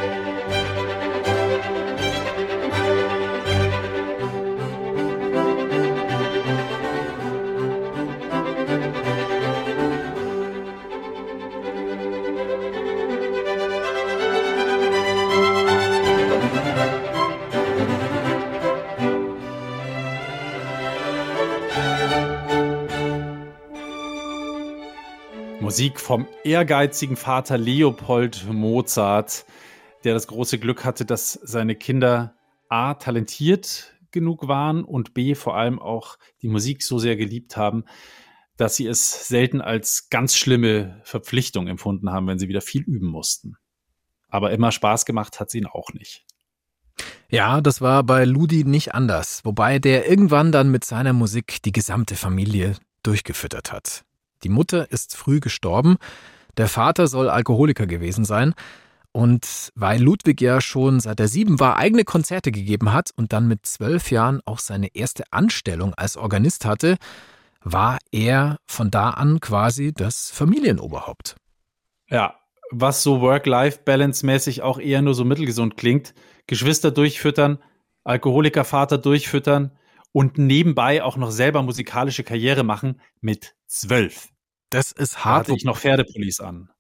Speaker 2: Musik vom ehrgeizigen Vater Leopold Mozart, der das große Glück hatte, dass seine Kinder A, talentiert genug waren und B, vor allem auch die Musik so sehr geliebt haben, dass sie es selten als ganz schlimme Verpflichtung empfunden haben, wenn sie wieder viel üben mussten. Aber immer Spaß gemacht hat es ihnen auch nicht.
Speaker 3: Ja, das war bei Ludi nicht anders, wobei der irgendwann dann mit seiner Musik die gesamte Familie durchgefüttert hat. Die Mutter ist früh gestorben, der Vater soll Alkoholiker gewesen sein und weil Ludwig ja schon seit er sieben war eigene Konzerte gegeben hat und dann mit zwölf Jahren auch seine erste Anstellung als Organist hatte, war er von da an quasi das Familienoberhaupt.
Speaker 2: Ja, was so Work-Life-Balance-mäßig auch eher nur so mittelgesund klingt, Geschwister durchfüttern, Alkoholikervater durchfüttern und nebenbei auch noch selber musikalische Karriere machen mit zwölf.
Speaker 3: Das ist
Speaker 2: Da
Speaker 3: hart.
Speaker 2: hatte ich noch Pferdepolice an.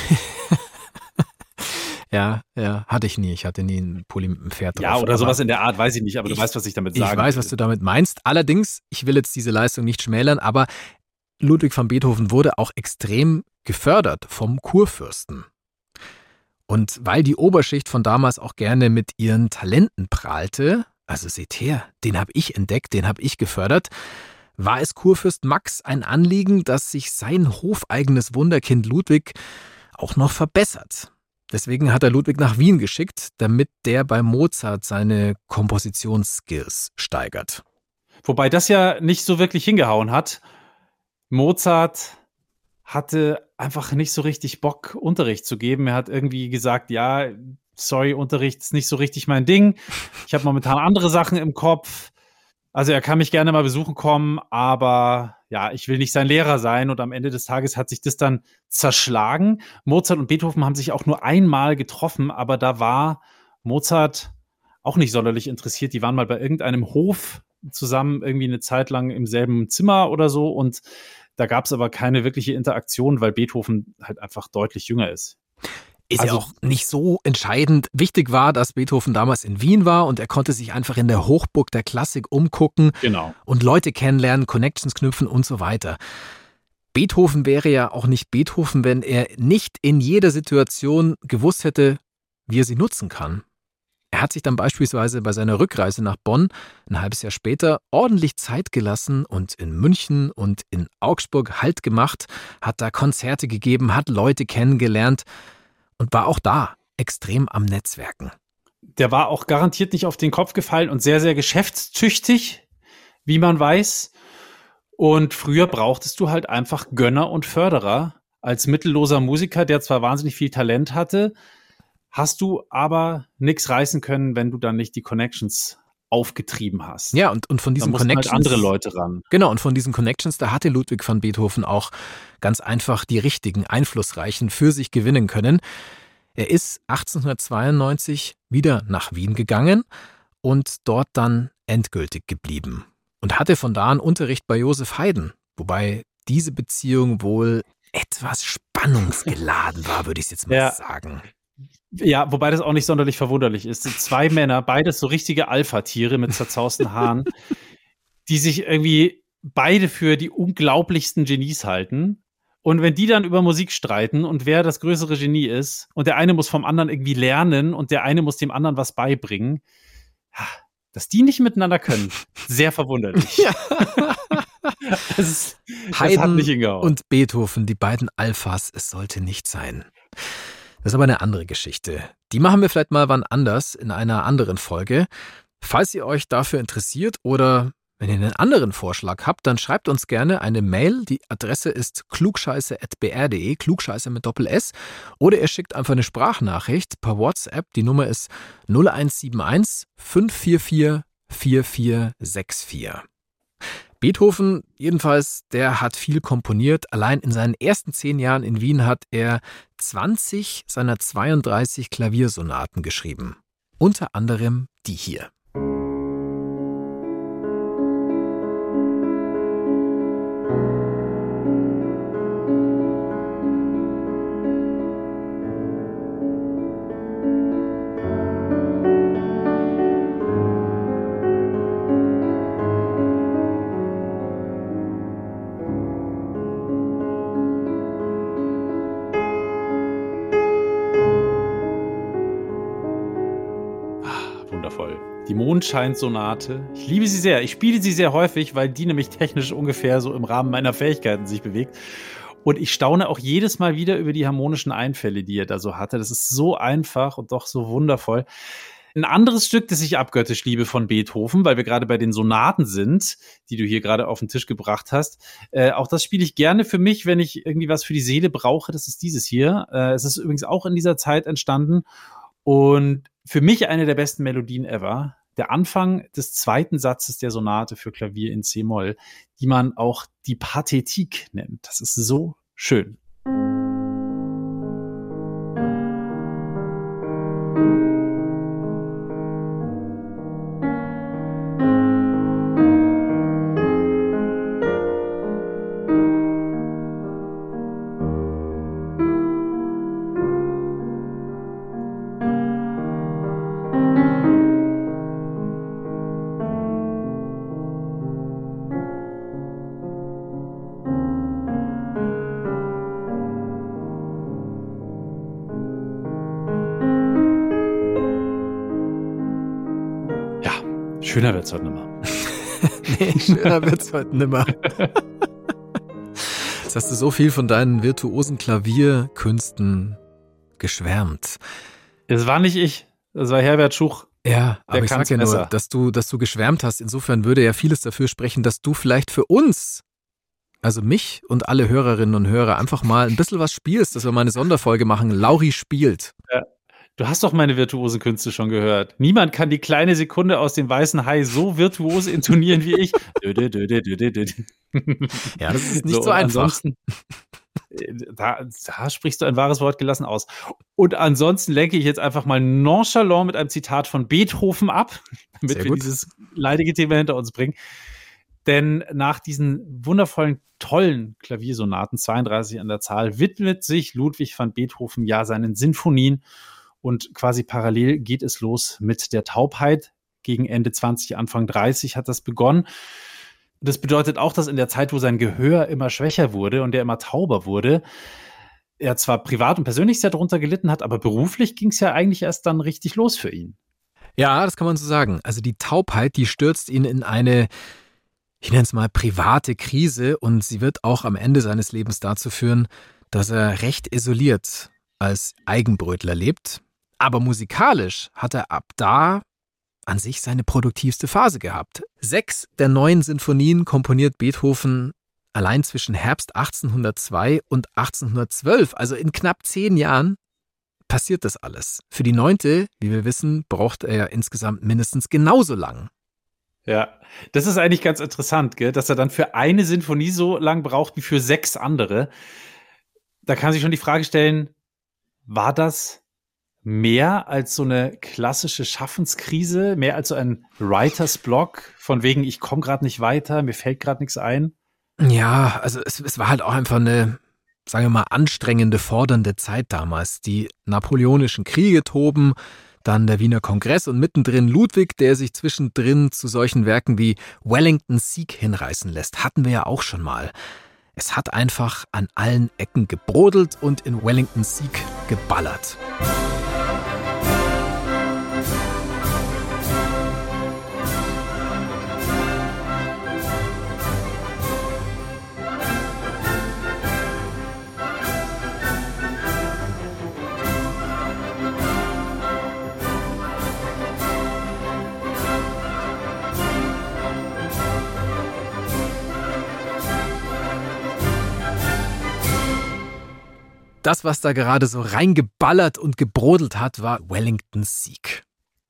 Speaker 3: ja, ja, hatte ich nie. Ich hatte nie einen Pulli mit einem Pferd drauf.
Speaker 2: Ja, oder sowas in der Art, weiß ich nicht, aber du
Speaker 3: ich,
Speaker 2: weißt, was ich damit sagen
Speaker 3: Ich weiß,
Speaker 2: will.
Speaker 3: was du damit meinst. Allerdings, ich will jetzt diese Leistung nicht schmälern, aber Ludwig van Beethoven wurde auch extrem gefördert vom Kurfürsten. Und weil die Oberschicht von damals auch gerne mit ihren Talenten prahlte, also seht her, den habe ich entdeckt, den habe ich gefördert, war es Kurfürst Max ein Anliegen, dass sich sein hofeigenes Wunderkind Ludwig auch noch verbessert. Deswegen hat er Ludwig nach Wien geschickt, damit der bei Mozart seine Kompositionsskills steigert.
Speaker 2: Wobei das ja nicht so wirklich hingehauen hat. Mozart hatte einfach nicht so richtig Bock, Unterricht zu geben. Er hat irgendwie gesagt, ja, sorry, Unterricht ist nicht so richtig mein Ding. Ich habe momentan andere Sachen im Kopf. Also er kann mich gerne mal besuchen kommen, aber ja, ich will nicht sein Lehrer sein. Und am Ende des Tages hat sich das dann zerschlagen. Mozart und Beethoven haben sich auch nur einmal getroffen, aber da war Mozart auch nicht sonderlich interessiert. Die waren mal bei irgendeinem Hof zusammen irgendwie eine Zeit lang im selben Zimmer oder so. Und da gab es aber keine wirkliche Interaktion, weil Beethoven halt einfach deutlich jünger ist.
Speaker 3: Ist
Speaker 2: Also-
Speaker 3: ja auch nicht so entscheidend. Wichtig war, dass Beethoven damals in Wien war und er konnte sich einfach in der Hochburg der Klassik umgucken
Speaker 2: Genau.
Speaker 3: und Leute kennenlernen, Connections knüpfen und so weiter. Beethoven wäre ja auch nicht Beethoven, wenn er nicht in jeder Situation gewusst hätte, wie er sie nutzen kann. Er hat sich dann beispielsweise bei seiner Rückreise nach Bonn ein halbes Jahr später ordentlich Zeit gelassen und in München und in Augsburg Halt gemacht, hat da Konzerte gegeben, hat Leute kennengelernt und war auch da extrem am Netzwerken.
Speaker 2: Der war auch garantiert nicht auf den Kopf gefallen und sehr, sehr geschäftstüchtig, wie man weiß. Und früher brauchtest du halt einfach Gönner und Förderer. Als mittelloser Musiker, der zwar wahnsinnig viel Talent hatte, hast du aber nichts reißen können, wenn du dann nicht die Connections aufgetrieben hast.
Speaker 3: Ja, und, und von
Speaker 2: Da
Speaker 3: diesen
Speaker 2: mussten
Speaker 3: Connections.
Speaker 2: halt andere Leute ran.
Speaker 3: Genau, und von diesen Connections, da hatte Ludwig van Beethoven auch ganz einfach die richtigen, einflussreichen für sich gewinnen können. Er ist achtzehnhundertzweiundneunzig wieder nach Wien gegangen und dort dann endgültig geblieben. Und hatte von da an Unterricht bei Joseph Haydn, wobei diese Beziehung wohl etwas spannungsgeladen war, würde ich jetzt mal
Speaker 2: Ja.
Speaker 3: sagen.
Speaker 2: Ja, wobei das auch nicht sonderlich verwunderlich ist. So zwei Männer, beides so richtige Alpha-Tiere mit zerzausten Haaren, die sich irgendwie beide für die unglaublichsten Genies halten. Und wenn die dann über Musik streiten und wer das größere Genie ist und der eine muss vom anderen irgendwie lernen und der eine muss dem anderen was beibringen, dass die nicht miteinander können, sehr verwunderlich.
Speaker 3: Ja.
Speaker 2: Das, ist, das
Speaker 3: Haydn
Speaker 2: hat nicht hingehauen.
Speaker 3: und Beethoven, die beiden Alphas, es sollte nicht sein. Das ist aber eine andere Geschichte. Die machen wir vielleicht mal wann anders in einer anderen Folge. Falls ihr euch dafür interessiert oder wenn ihr einen anderen Vorschlag habt, dann schreibt uns gerne eine Mail. Die Adresse ist klugscheiße at b r punkt d e, klugscheiße mit Doppel-S. Oder ihr schickt einfach eine Sprachnachricht per WhatsApp. Die Nummer ist null eins sieben eins fünf vier vier vier vier sechs vier. Beethoven jedenfalls, der hat viel komponiert. Allein in seinen ersten zehn Jahren in Wien hat er zwanzig seiner zweiunddreißig Klaviersonaten geschrieben. Unter anderem die hier.
Speaker 2: Wundervoll. Die Mondscheinsonate. Ich liebe sie sehr. Ich spiele sie sehr häufig, weil die nämlich technisch ungefähr so im Rahmen meiner Fähigkeiten sich bewegt. Und ich staune auch jedes Mal wieder über die harmonischen Einfälle, die er da so hatte. Das ist so einfach und doch so wundervoll. Ein anderes Stück, das ich abgöttisch liebe von Beethoven, weil wir gerade bei den Sonaten sind, die du hier gerade auf den Tisch gebracht hast. Äh, auch das spiele ich gerne für mich, wenn ich irgendwie was für die Seele brauche. Das ist dieses hier. Äh, es ist übrigens auch in dieser Zeit entstanden. Und für mich eine der besten Melodien ever. Der Anfang des zweiten Satzes der Sonate für Klavier in C-Moll, die man auch die Pathetik nennt. Das ist so schön. Schöner wird's heute nimmer.
Speaker 3: Nee, schöner wird's heute nimmer. Jetzt hast du so viel von deinen virtuosen Klavierkünsten geschwärmt.
Speaker 2: Es war nicht ich, das war Herbert Schuch.
Speaker 3: Ja, aber ich
Speaker 2: kann's
Speaker 3: sag ja nur,
Speaker 2: besser.
Speaker 3: dass du, dass du geschwärmt hast. Insofern würde ja vieles dafür sprechen, dass du vielleicht für uns, also mich und alle Hörerinnen und Hörer, einfach mal ein bisschen was spielst, dass wir mal eine Sonderfolge machen. Lauri spielt.
Speaker 2: Ja. Du hast doch meine virtuosen Künste schon gehört. Niemand kann die kleine Sekunde aus dem weißen Hai so virtuos intonieren wie ich. Dö, dö, dö, dö, dö, dö.
Speaker 3: Ja, das ist nicht so,
Speaker 2: so
Speaker 3: einfach.
Speaker 2: Ansonsten, da, da sprichst du ein wahres Wort gelassen aus. Und ansonsten lenke ich jetzt einfach mal nonchalant mit einem Zitat von Beethoven ab, damit
Speaker 3: Sehr
Speaker 2: wir
Speaker 3: gut.
Speaker 2: dieses leidige Thema hinter uns bringen. Denn nach diesen wundervollen, tollen Klaviersonaten, zweiunddreißig an der Zahl, widmet sich Ludwig van Beethoven ja seinen Sinfonien. Und quasi parallel geht es los mit der Taubheit. Gegen Ende zwanzig, Anfang dreißig hat das begonnen. Das bedeutet auch, dass in der Zeit, wo sein Gehör immer schwächer wurde und er immer tauber wurde, er zwar privat und persönlich sehr darunter gelitten hat, aber beruflich ging es ja eigentlich erst dann richtig los für ihn.
Speaker 3: Ja, das kann man so sagen. Also die Taubheit, die stürzt ihn in eine, ich nenne es mal, private Krise und sie wird auch am Ende seines Lebens dazu führen, dass er recht isoliert als Eigenbrötler lebt. Aber musikalisch hat er ab da an sich seine produktivste Phase gehabt. Sechs der neun Sinfonien komponiert Beethoven allein zwischen Herbst achtzehnhundertzwei und achtzehnhundertzwölf. Also in knapp zehn Jahren passiert das alles. Für die neunte, wie wir wissen, braucht er ja insgesamt mindestens genauso lang.
Speaker 2: Ja, das ist eigentlich ganz interessant, gell? Dass er dann für eine Sinfonie so lang braucht wie für sechs andere. Da kann sich schon die Frage stellen, war das mehr als so eine klassische Schaffenskrise, mehr als so ein Writers Block, von wegen, ich komme gerade nicht weiter, mir fällt gerade nichts ein?
Speaker 3: Ja, also es, es war halt auch einfach eine, sagen wir mal, anstrengende, fordernde Zeit damals. Die napoleonischen Kriege toben, dann der Wiener Kongress und mittendrin Ludwig, der sich zwischendrin zu solchen Werken wie Wellington Sieg hinreißen lässt. Hatten wir ja auch schon mal. Es hat einfach an allen Ecken gebrodelt und in Wellington Sieg geballert. Das, was da gerade so reingeballert und gebrodelt hat, war Wellington Sieg.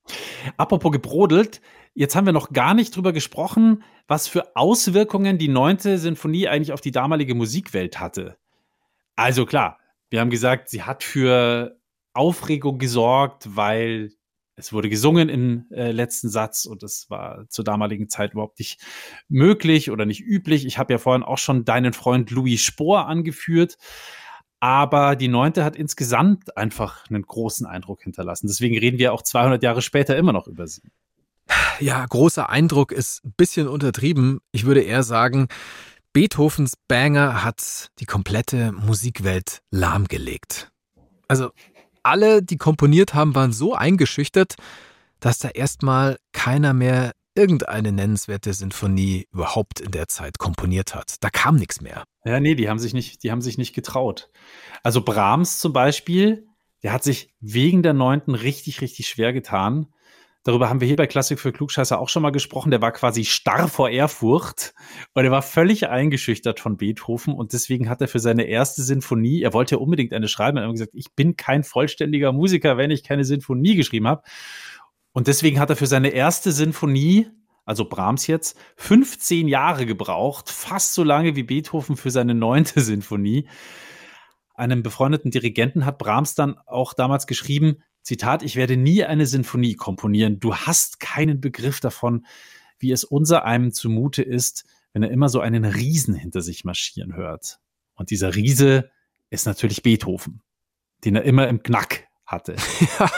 Speaker 2: Apropos gebrodelt, jetzt haben wir noch gar nicht drüber gesprochen, was für Auswirkungen die neunte Sinfonie eigentlich auf die damalige Musikwelt hatte. Also klar, wir haben gesagt, sie hat für Aufregung gesorgt, weil es wurde gesungen im äh, letzten Satz und das war zur damaligen Zeit überhaupt nicht möglich oder nicht üblich. Ich habe ja vorhin auch schon deinen Freund Louis Spohr angeführt. Aber die neunte hat insgesamt einfach einen großen Eindruck hinterlassen. Deswegen reden wir auch zweihundert Jahre später immer noch über sie.
Speaker 3: Ja, großer Eindruck ist ein bisschen untertrieben. Ich würde eher sagen, Beethovens Banger hat die komplette Musikwelt lahmgelegt. Also alle, die komponiert haben, waren so eingeschüchtert, dass da erstmal keiner mehr irgendeine nennenswerte Sinfonie überhaupt in der Zeit komponiert hat. Da kam nichts mehr.
Speaker 2: Ja, nee, die haben sich nicht, die haben sich nicht getraut. Also Brahms zum Beispiel, der hat sich wegen der neunten richtig, richtig schwer getan. Darüber haben wir hier bei Klassik für Klugscheißer auch schon mal gesprochen. Der war quasi starr vor Ehrfurcht und er war völlig eingeschüchtert von Beethoven und deswegen hat er für seine erste Sinfonie, er wollte ja unbedingt eine schreiben, er hat gesagt, ich bin kein vollständiger Musiker, wenn ich keine Sinfonie geschrieben habe. Und deswegen hat er für seine erste Sinfonie, also Brahms jetzt, fünfzehn Jahre gebraucht, fast so lange wie Beethoven für seine neunte Sinfonie. Einem befreundeten Dirigenten hat Brahms dann auch damals geschrieben, Zitat, ich werde nie eine Sinfonie komponieren. Du hast keinen Begriff davon, wie es unser einem zumute ist, wenn er immer so einen Riesen hinter sich marschieren hört. Und dieser Riese ist natürlich Beethoven, den er immer im Knack hatte.
Speaker 3: Ja.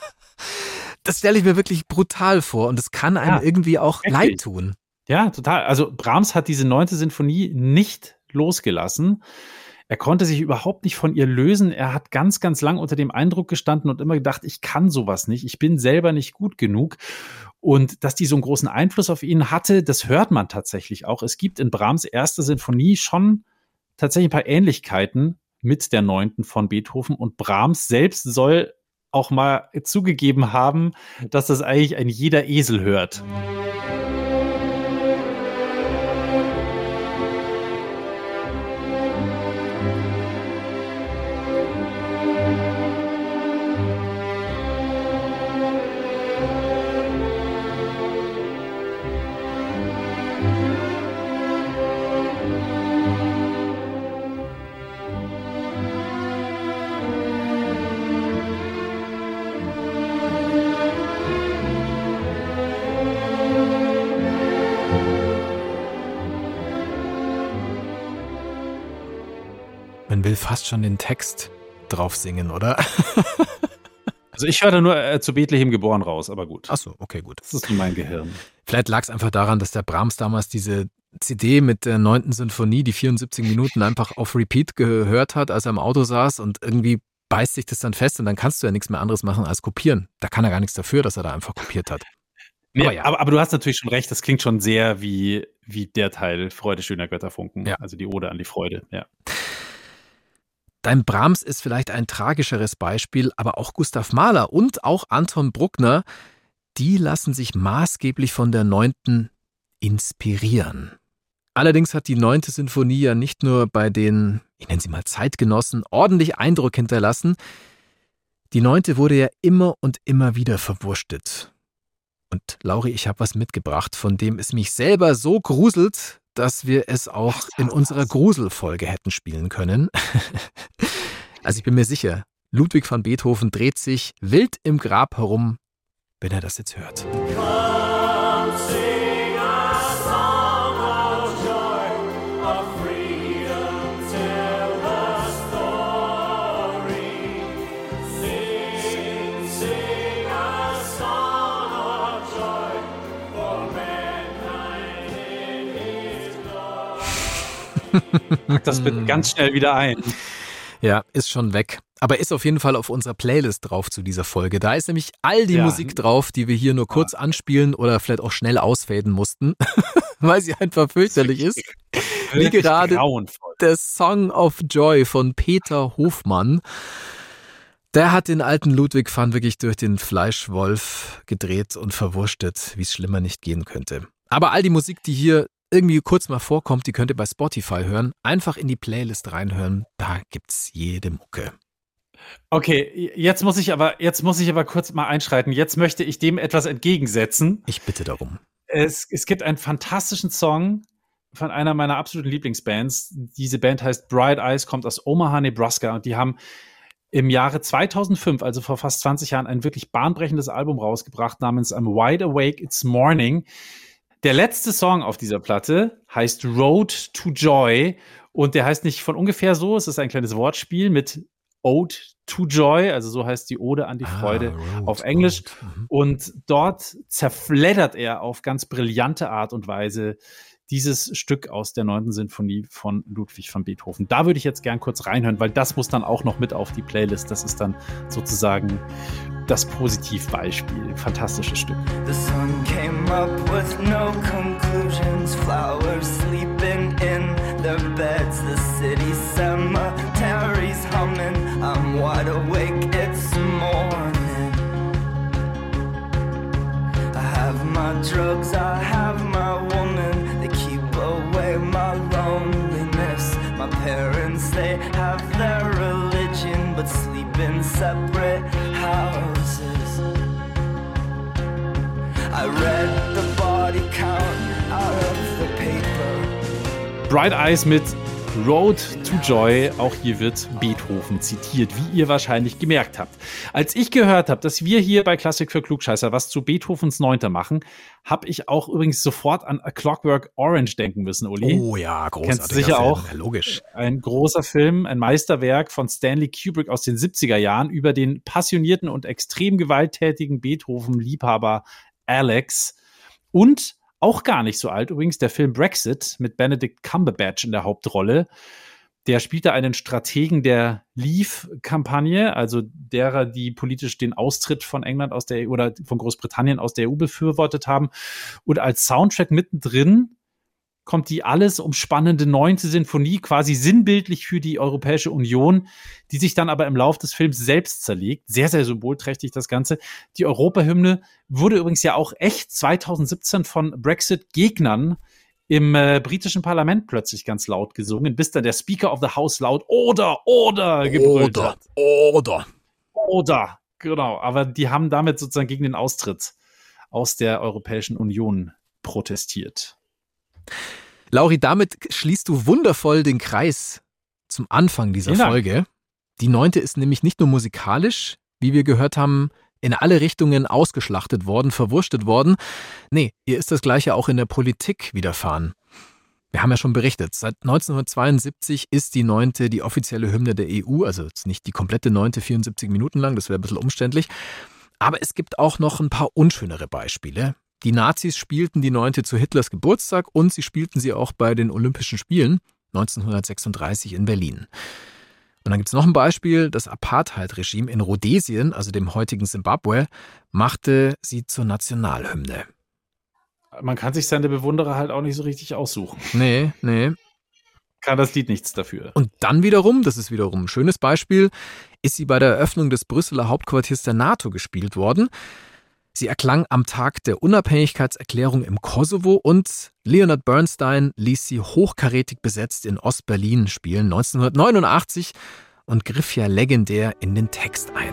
Speaker 3: Das stelle ich mir wirklich brutal vor und es kann einem ja, irgendwie auch wirklich leid tun.
Speaker 2: Ja, total. Also Brahms hat diese neunte Sinfonie nicht losgelassen. Er konnte sich überhaupt nicht von ihr lösen. Er hat ganz, ganz lang unter dem Eindruck gestanden und immer gedacht, ich kann sowas nicht. Ich bin selber nicht gut genug. Und dass die so einen großen Einfluss auf ihn hatte, das hört man tatsächlich auch. Es gibt in Brahms erster Sinfonie schon tatsächlich ein paar Ähnlichkeiten mit der neunten von Beethoven. Und Brahms selbst soll auch mal zugegeben haben, dass das eigentlich ein jeder Esel hört.
Speaker 3: Man will fast schon den Text drauf singen, oder?
Speaker 2: Also ich höre da nur äh, zu Bethlehem geboren raus, aber gut.
Speaker 3: Ach so, okay, gut.
Speaker 2: Das ist mein Gehirn.
Speaker 3: Vielleicht lag es einfach daran, dass der Brahms damals diese C D mit der neunten Sinfonie, die vierundsiebzig Minuten einfach auf Repeat gehört hat, als er im Auto saß, und irgendwie beißt sich das dann fest und dann kannst du ja nichts mehr anderes machen als kopieren. Da kann er gar nichts dafür, dass er da einfach kopiert hat.
Speaker 2: Nee,
Speaker 3: aber, ja.
Speaker 2: aber, aber du hast natürlich schon recht, das klingt schon sehr wie, wie der Teil Freude schöner Götterfunken,
Speaker 3: ja.
Speaker 2: Also die Ode an die Freude, ja.
Speaker 3: Dein Brahms ist vielleicht ein tragischeres Beispiel, aber auch Gustav Mahler und auch Anton Bruckner, die lassen sich maßgeblich von der neunten inspirieren. Allerdings hat die neunte Sinfonie ja nicht nur bei den, ich nenne sie mal Zeitgenossen, ordentlich Eindruck hinterlassen. Die neunte wurde ja immer und immer wieder verwurstet. Und Lauri, ich habe was mitgebracht, von dem es mich selber so gruselt, dass wir es auch in unserer Gruselfolge hätten spielen können. Also ich bin mir sicher, Ludwig van Beethoven dreht sich wild im Grab herum, wenn er das jetzt hört.
Speaker 2: Das wird ganz schnell wieder ein.
Speaker 3: Ja, ist schon weg. Aber ist auf jeden Fall auf unserer Playlist drauf zu dieser Folge. Da ist nämlich all die ja. Musik drauf, die wir hier nur kurz ja. anspielen oder vielleicht auch schnell ausfaden mussten, weil sie einfach fürchterlich ist. Wie gerade grauenvoll. Der Song of Joy von Peter Hofmann. Der hat den alten Ludwig van wirklich durch den Fleischwolf gedreht und verwurstet, wie es schlimmer nicht gehen könnte. Aber all die Musik, die hier irgendwie kurz mal vorkommt, die könnt ihr bei Spotify hören. Einfach in die Playlist reinhören, da gibt's jede Mucke.
Speaker 2: Okay, jetzt muss ich aber, jetzt muss ich aber kurz mal einschreiten. Jetzt möchte ich dem etwas entgegensetzen.
Speaker 3: Ich bitte darum.
Speaker 2: Es, es gibt einen fantastischen Song von einer meiner absoluten Lieblingsbands. Diese Band heißt Bright Eyes, kommt aus Omaha, Nebraska, und die haben im Jahre zweitausendfünf, also vor fast zwanzig Jahren, ein wirklich bahnbrechendes Album rausgebracht namens I'm Wide Awake, It's Morning. Der letzte Song auf dieser Platte heißt Road to Joy und der heißt nicht von ungefähr so, es ist ein kleines Wortspiel mit Ode to Joy, also so heißt die Ode an die Freude ah, auf Englisch. Mhm. Und dort zerfleddert er auf ganz brillante Art und Weise dieses Stück aus der neunten Sinfonie von Ludwig van Beethoven. Da würde ich jetzt gern kurz reinhören, weil das muss dann auch noch mit auf die Playlist. Das ist dann sozusagen das Positivbeispiel. Fantastisches Stück. The sun came up with no conclusions. Flowers sleeping in their beds. The city cemeteries humming. I'm wide awake, it's morning. I have my drugs, I have my woman. They keep away my loneliness. My parents, they have their religion, but sleep in separate houses. I read the body count out of the paper. Bright Eyes mit Road to Joy, auch hier wird Beethoven zitiert, wie ihr wahrscheinlich gemerkt habt. Als ich gehört habe, dass wir hier bei Klassik für Klugscheißer was zu Beethovens Neunter machen, habe ich auch übrigens sofort an A Clockwork Orange denken müssen, Uli.
Speaker 3: Oh ja, großartiger
Speaker 2: Kennst du sicher
Speaker 3: Film.
Speaker 2: auch.
Speaker 3: Ja, logisch.
Speaker 2: Ein großer Film, ein Meisterwerk von Stanley Kubrick aus den siebziger Jahren über den passionierten und extrem gewalttätigen Beethoven-Liebhaber Alex. Und auch gar nicht so alt übrigens, der Film Brexit mit Benedict Cumberbatch in der Hauptrolle. Der spielte einen Strategen der Leave-Kampagne, also derer, die politisch den Austritt von England aus der E U oder von Großbritannien aus der E U befürwortet haben. Und als Soundtrack mittendrin kommt die alles umspannende neunte Sinfonie, quasi sinnbildlich für die Europäische Union, die sich dann aber im Lauf des Films selbst zerlegt. Sehr, sehr symbolträchtig das Ganze. Die Europahymne wurde übrigens ja auch echt zwanzig siebzehn von Brexit-Gegnern im äh, britischen Parlament plötzlich ganz laut gesungen, bis dann der Speaker of the House laut Order, Order gebrüllt
Speaker 3: Oder,
Speaker 2: hat.
Speaker 3: oder.
Speaker 2: Order, genau. Aber die haben damit sozusagen gegen den Austritt aus der Europäischen Union protestiert.
Speaker 3: Lauri, damit schließt du wundervoll den Kreis zum Anfang dieser
Speaker 2: Vielen Dank.
Speaker 3: Folge. Die neunte ist nämlich nicht nur musikalisch, wie wir gehört haben, in alle Richtungen ausgeschlachtet worden, verwurstet worden. Nee, ihr ist das Gleiche auch in der Politik widerfahren. Wir haben ja schon berichtet, seit neunzehnhundertzweiundsiebzig ist die neunte die offizielle Hymne der E U, also jetzt nicht die komplette neunte, vierundsiebzig Minuten lang, das wäre ein bisschen umständlich. Aber es gibt auch noch ein paar unschönere Beispiele. Die Nazis spielten die neunte zu Hitlers Geburtstag und sie spielten sie auch bei den Olympischen Spielen neunzehnhundertsechsunddreißig in Berlin. Und dann gibt es noch ein Beispiel, das Apartheid-Regime in Rhodesien, also dem heutigen Simbabwe, machte sie zur Nationalhymne.
Speaker 2: Man kann sich seine Bewunderer halt auch nicht so richtig aussuchen.
Speaker 3: Nee, nee.
Speaker 2: Kann das Lied nichts dafür.
Speaker 3: Und dann wiederum, das ist wiederum ein schönes Beispiel, ist sie bei der Eröffnung des Brüsseler Hauptquartiers der NATO gespielt worden. Sie erklang am Tag der Unabhängigkeitserklärung im Kosovo und Leonard Bernstein ließ sie hochkarätig besetzt in Ost-Berlin spielen neunzehnhundertneunundachtzig und griff ja legendär in den Text ein.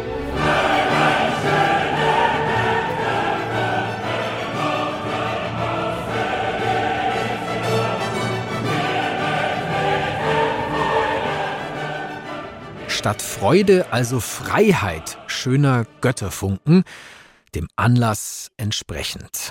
Speaker 3: Statt Freude also Freiheit schöner Götterfunken, dem Anlass entsprechend.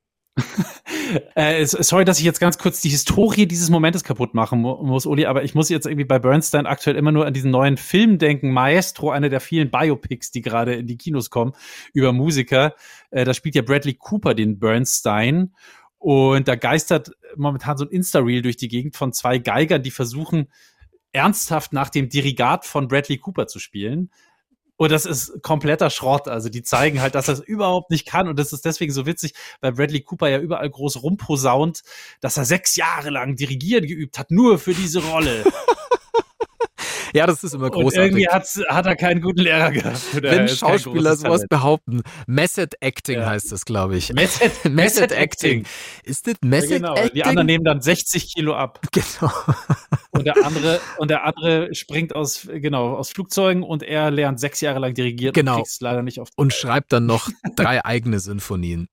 Speaker 2: äh, sorry, dass ich jetzt ganz kurz die Historie dieses Momentes kaputt machen muss, Uli, aber ich muss jetzt irgendwie bei Bernstein aktuell immer nur an diesen neuen Film denken, Maestro, einer der vielen Biopics, die gerade in die Kinos kommen, über Musiker. Äh, da spielt ja Bradley Cooper den Bernstein und da geistert momentan so ein Insta-Reel durch die Gegend von zwei Geigern, die versuchen, ernsthaft nach dem Dirigat von Bradley Cooper zu spielen. Und das ist kompletter Schrott. Also die zeigen halt, dass er es überhaupt nicht kann. Und das ist deswegen so witzig, weil Bradley Cooper ja überall groß rumposaunt, dass er sechs Jahre lang Dirigieren geübt hat, nur für diese Rolle.
Speaker 3: Ja, das ist immer großartig.
Speaker 2: Und irgendwie hat, hat er keinen guten Lehrer gehabt.
Speaker 3: Wenn Schauspieler sowas behaupten. Method Acting ja. heißt das, glaube ich.
Speaker 2: Method,
Speaker 3: Method, Method Acting. Ist das Method ja, genau. Acting?
Speaker 2: Die anderen nehmen dann sechzig Kilo ab.
Speaker 3: Genau.
Speaker 2: Und der andere, und der andere springt aus, genau, aus Flugzeugen und er lernt sechs Jahre lang dirigieren
Speaker 3: genau.
Speaker 2: und kriegt es leider nicht auf.
Speaker 3: Und schreibt dann noch drei eigene Sinfonien.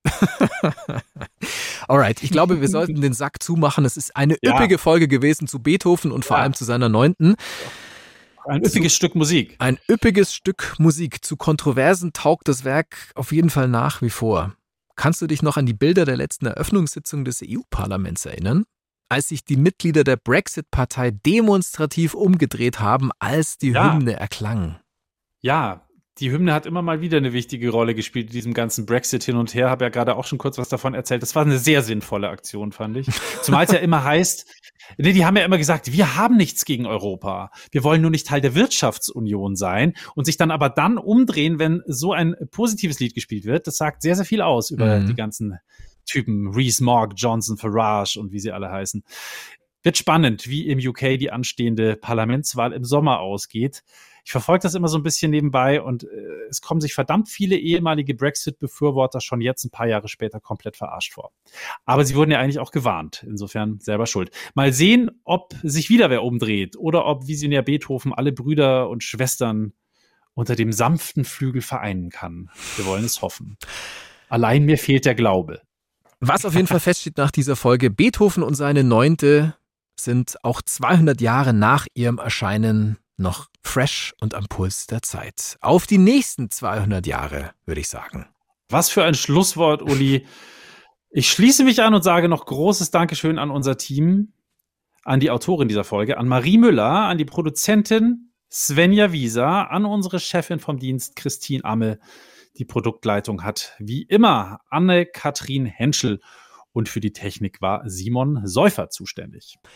Speaker 3: Alright, ich glaube, wir sollten den Sack zumachen. Es ist eine ja. üppige Folge gewesen zu Beethoven und vor ja. allem zu seiner neunten.
Speaker 2: Ein üppiges zu, Stück Musik.
Speaker 3: Ein üppiges Stück Musik. Zu Kontroversen taugt das Werk auf jeden Fall nach wie vor. Kannst du dich noch an die Bilder der letzten Eröffnungssitzung des E U-Parlaments erinnern? Als sich die Mitglieder der Brexit-Partei demonstrativ umgedreht haben, als die ja. Hymne erklang.
Speaker 2: Ja, die Hymne hat immer mal wieder eine wichtige Rolle gespielt in diesem ganzen Brexit hin und her. Habe ja gerade auch schon kurz was davon erzählt. Das war eine sehr sinnvolle Aktion, fand ich. Zumal es ja immer heißt, nee, die haben ja immer gesagt, wir haben nichts gegen Europa. Wir wollen nur nicht Teil der Wirtschaftsunion sein und sich dann aber dann umdrehen, wenn so ein positives Lied gespielt wird. Das sagt sehr, sehr viel aus über mhm. die ganzen Typen. Rees-Mogg, Johnson, Farage und wie sie alle heißen. Wird spannend, wie im U K die anstehende Parlamentswahl im Sommer ausgeht. Ich verfolge das immer so ein bisschen nebenbei und äh, es kommen sich verdammt viele ehemalige Brexit-Befürworter schon jetzt ein paar Jahre später komplett verarscht vor. Aber sie wurden ja eigentlich auch gewarnt. Insofern selber schuld. Mal sehen, ob sich wieder wer umdreht oder ob Visionär Beethoven alle Brüder und Schwestern unter dem sanften Flügel vereinen kann. Wir wollen es hoffen. Allein mir fehlt der Glaube.
Speaker 3: Was auf jeden Fall feststeht nach dieser Folge, Beethoven und seine Neunte sind auch zweihundert Jahre nach ihrem Erscheinen noch fresh und am Puls der Zeit. Auf die nächsten zweihundert Jahre, würde ich sagen.
Speaker 2: Was für ein Schlusswort, Uli. Ich schließe mich an und sage noch großes Dankeschön an unser Team, an die Autorin dieser Folge, an Marie Müller, an die Produzentin Svenja Wieser, an unsere Chefin vom Dienst Christine Amme. Die Produktleitung hat wie immer Anne-Kathrin Henschel und für die Technik war Simon Säufer zuständig.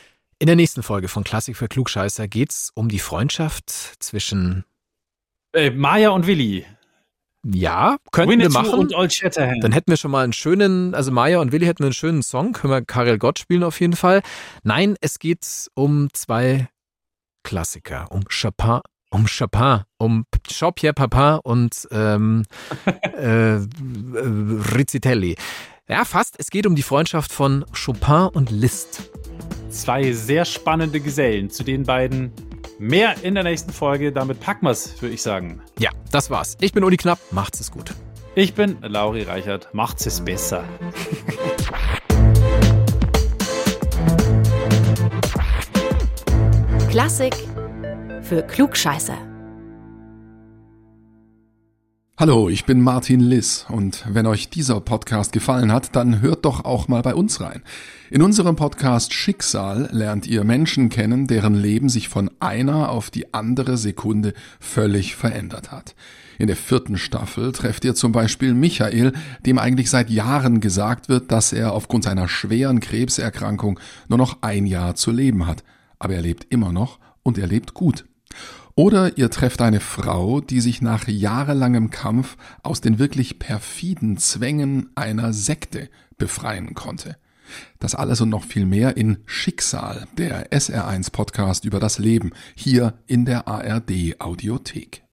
Speaker 3: In der nächsten Folge von Klassik für Klugscheißer geht's um die Freundschaft zwischen
Speaker 2: Äh, Maja und Willi.
Speaker 3: Ja, könnten
Speaker 2: Winnetou
Speaker 3: wir machen.
Speaker 2: und Old Shatterhand.
Speaker 3: Dann hätten wir schon mal einen schönen, also Maja und Willi hätten wir einen schönen Song, können wir Karel Gott spielen auf jeden Fall. Nein, es geht um zwei Klassiker, um Chopin, um Chopin, um Jean-Pierre Papin und ähm, äh, Rizzitelli. Ja, fast. Es geht um die Freundschaft von Chopin und Liszt.
Speaker 2: Zwei sehr spannende Gesellen. Zu den beiden mehr in der nächsten Folge. Damit packen wir's, würde ich sagen.
Speaker 3: Ja, das war's. Ich bin Uli Knapp. Macht's es gut.
Speaker 2: Ich bin Lauri Reichert. Macht's es besser.
Speaker 1: Klassik für Klugscheißer.
Speaker 5: Hallo, ich bin Martin Liss und wenn euch dieser Podcast gefallen hat, dann hört doch auch mal bei uns rein. In unserem Podcast Schicksal lernt ihr Menschen kennen, deren Leben sich von einer auf die andere Sekunde völlig verändert hat. In der vierten Staffel trefft ihr zum Beispiel Michael, dem eigentlich seit Jahren gesagt wird, dass er aufgrund seiner schweren Krebserkrankung nur noch ein Jahr zu leben hat. Aber er lebt immer noch und er lebt gut. Oder ihr trefft eine Frau, die sich nach jahrelangem Kampf aus den wirklich perfiden Zwängen einer Sekte befreien konnte. Das alles und noch viel mehr in Schicksal, der S R eins Podcast über das Leben, hier in der A R D Audiothek.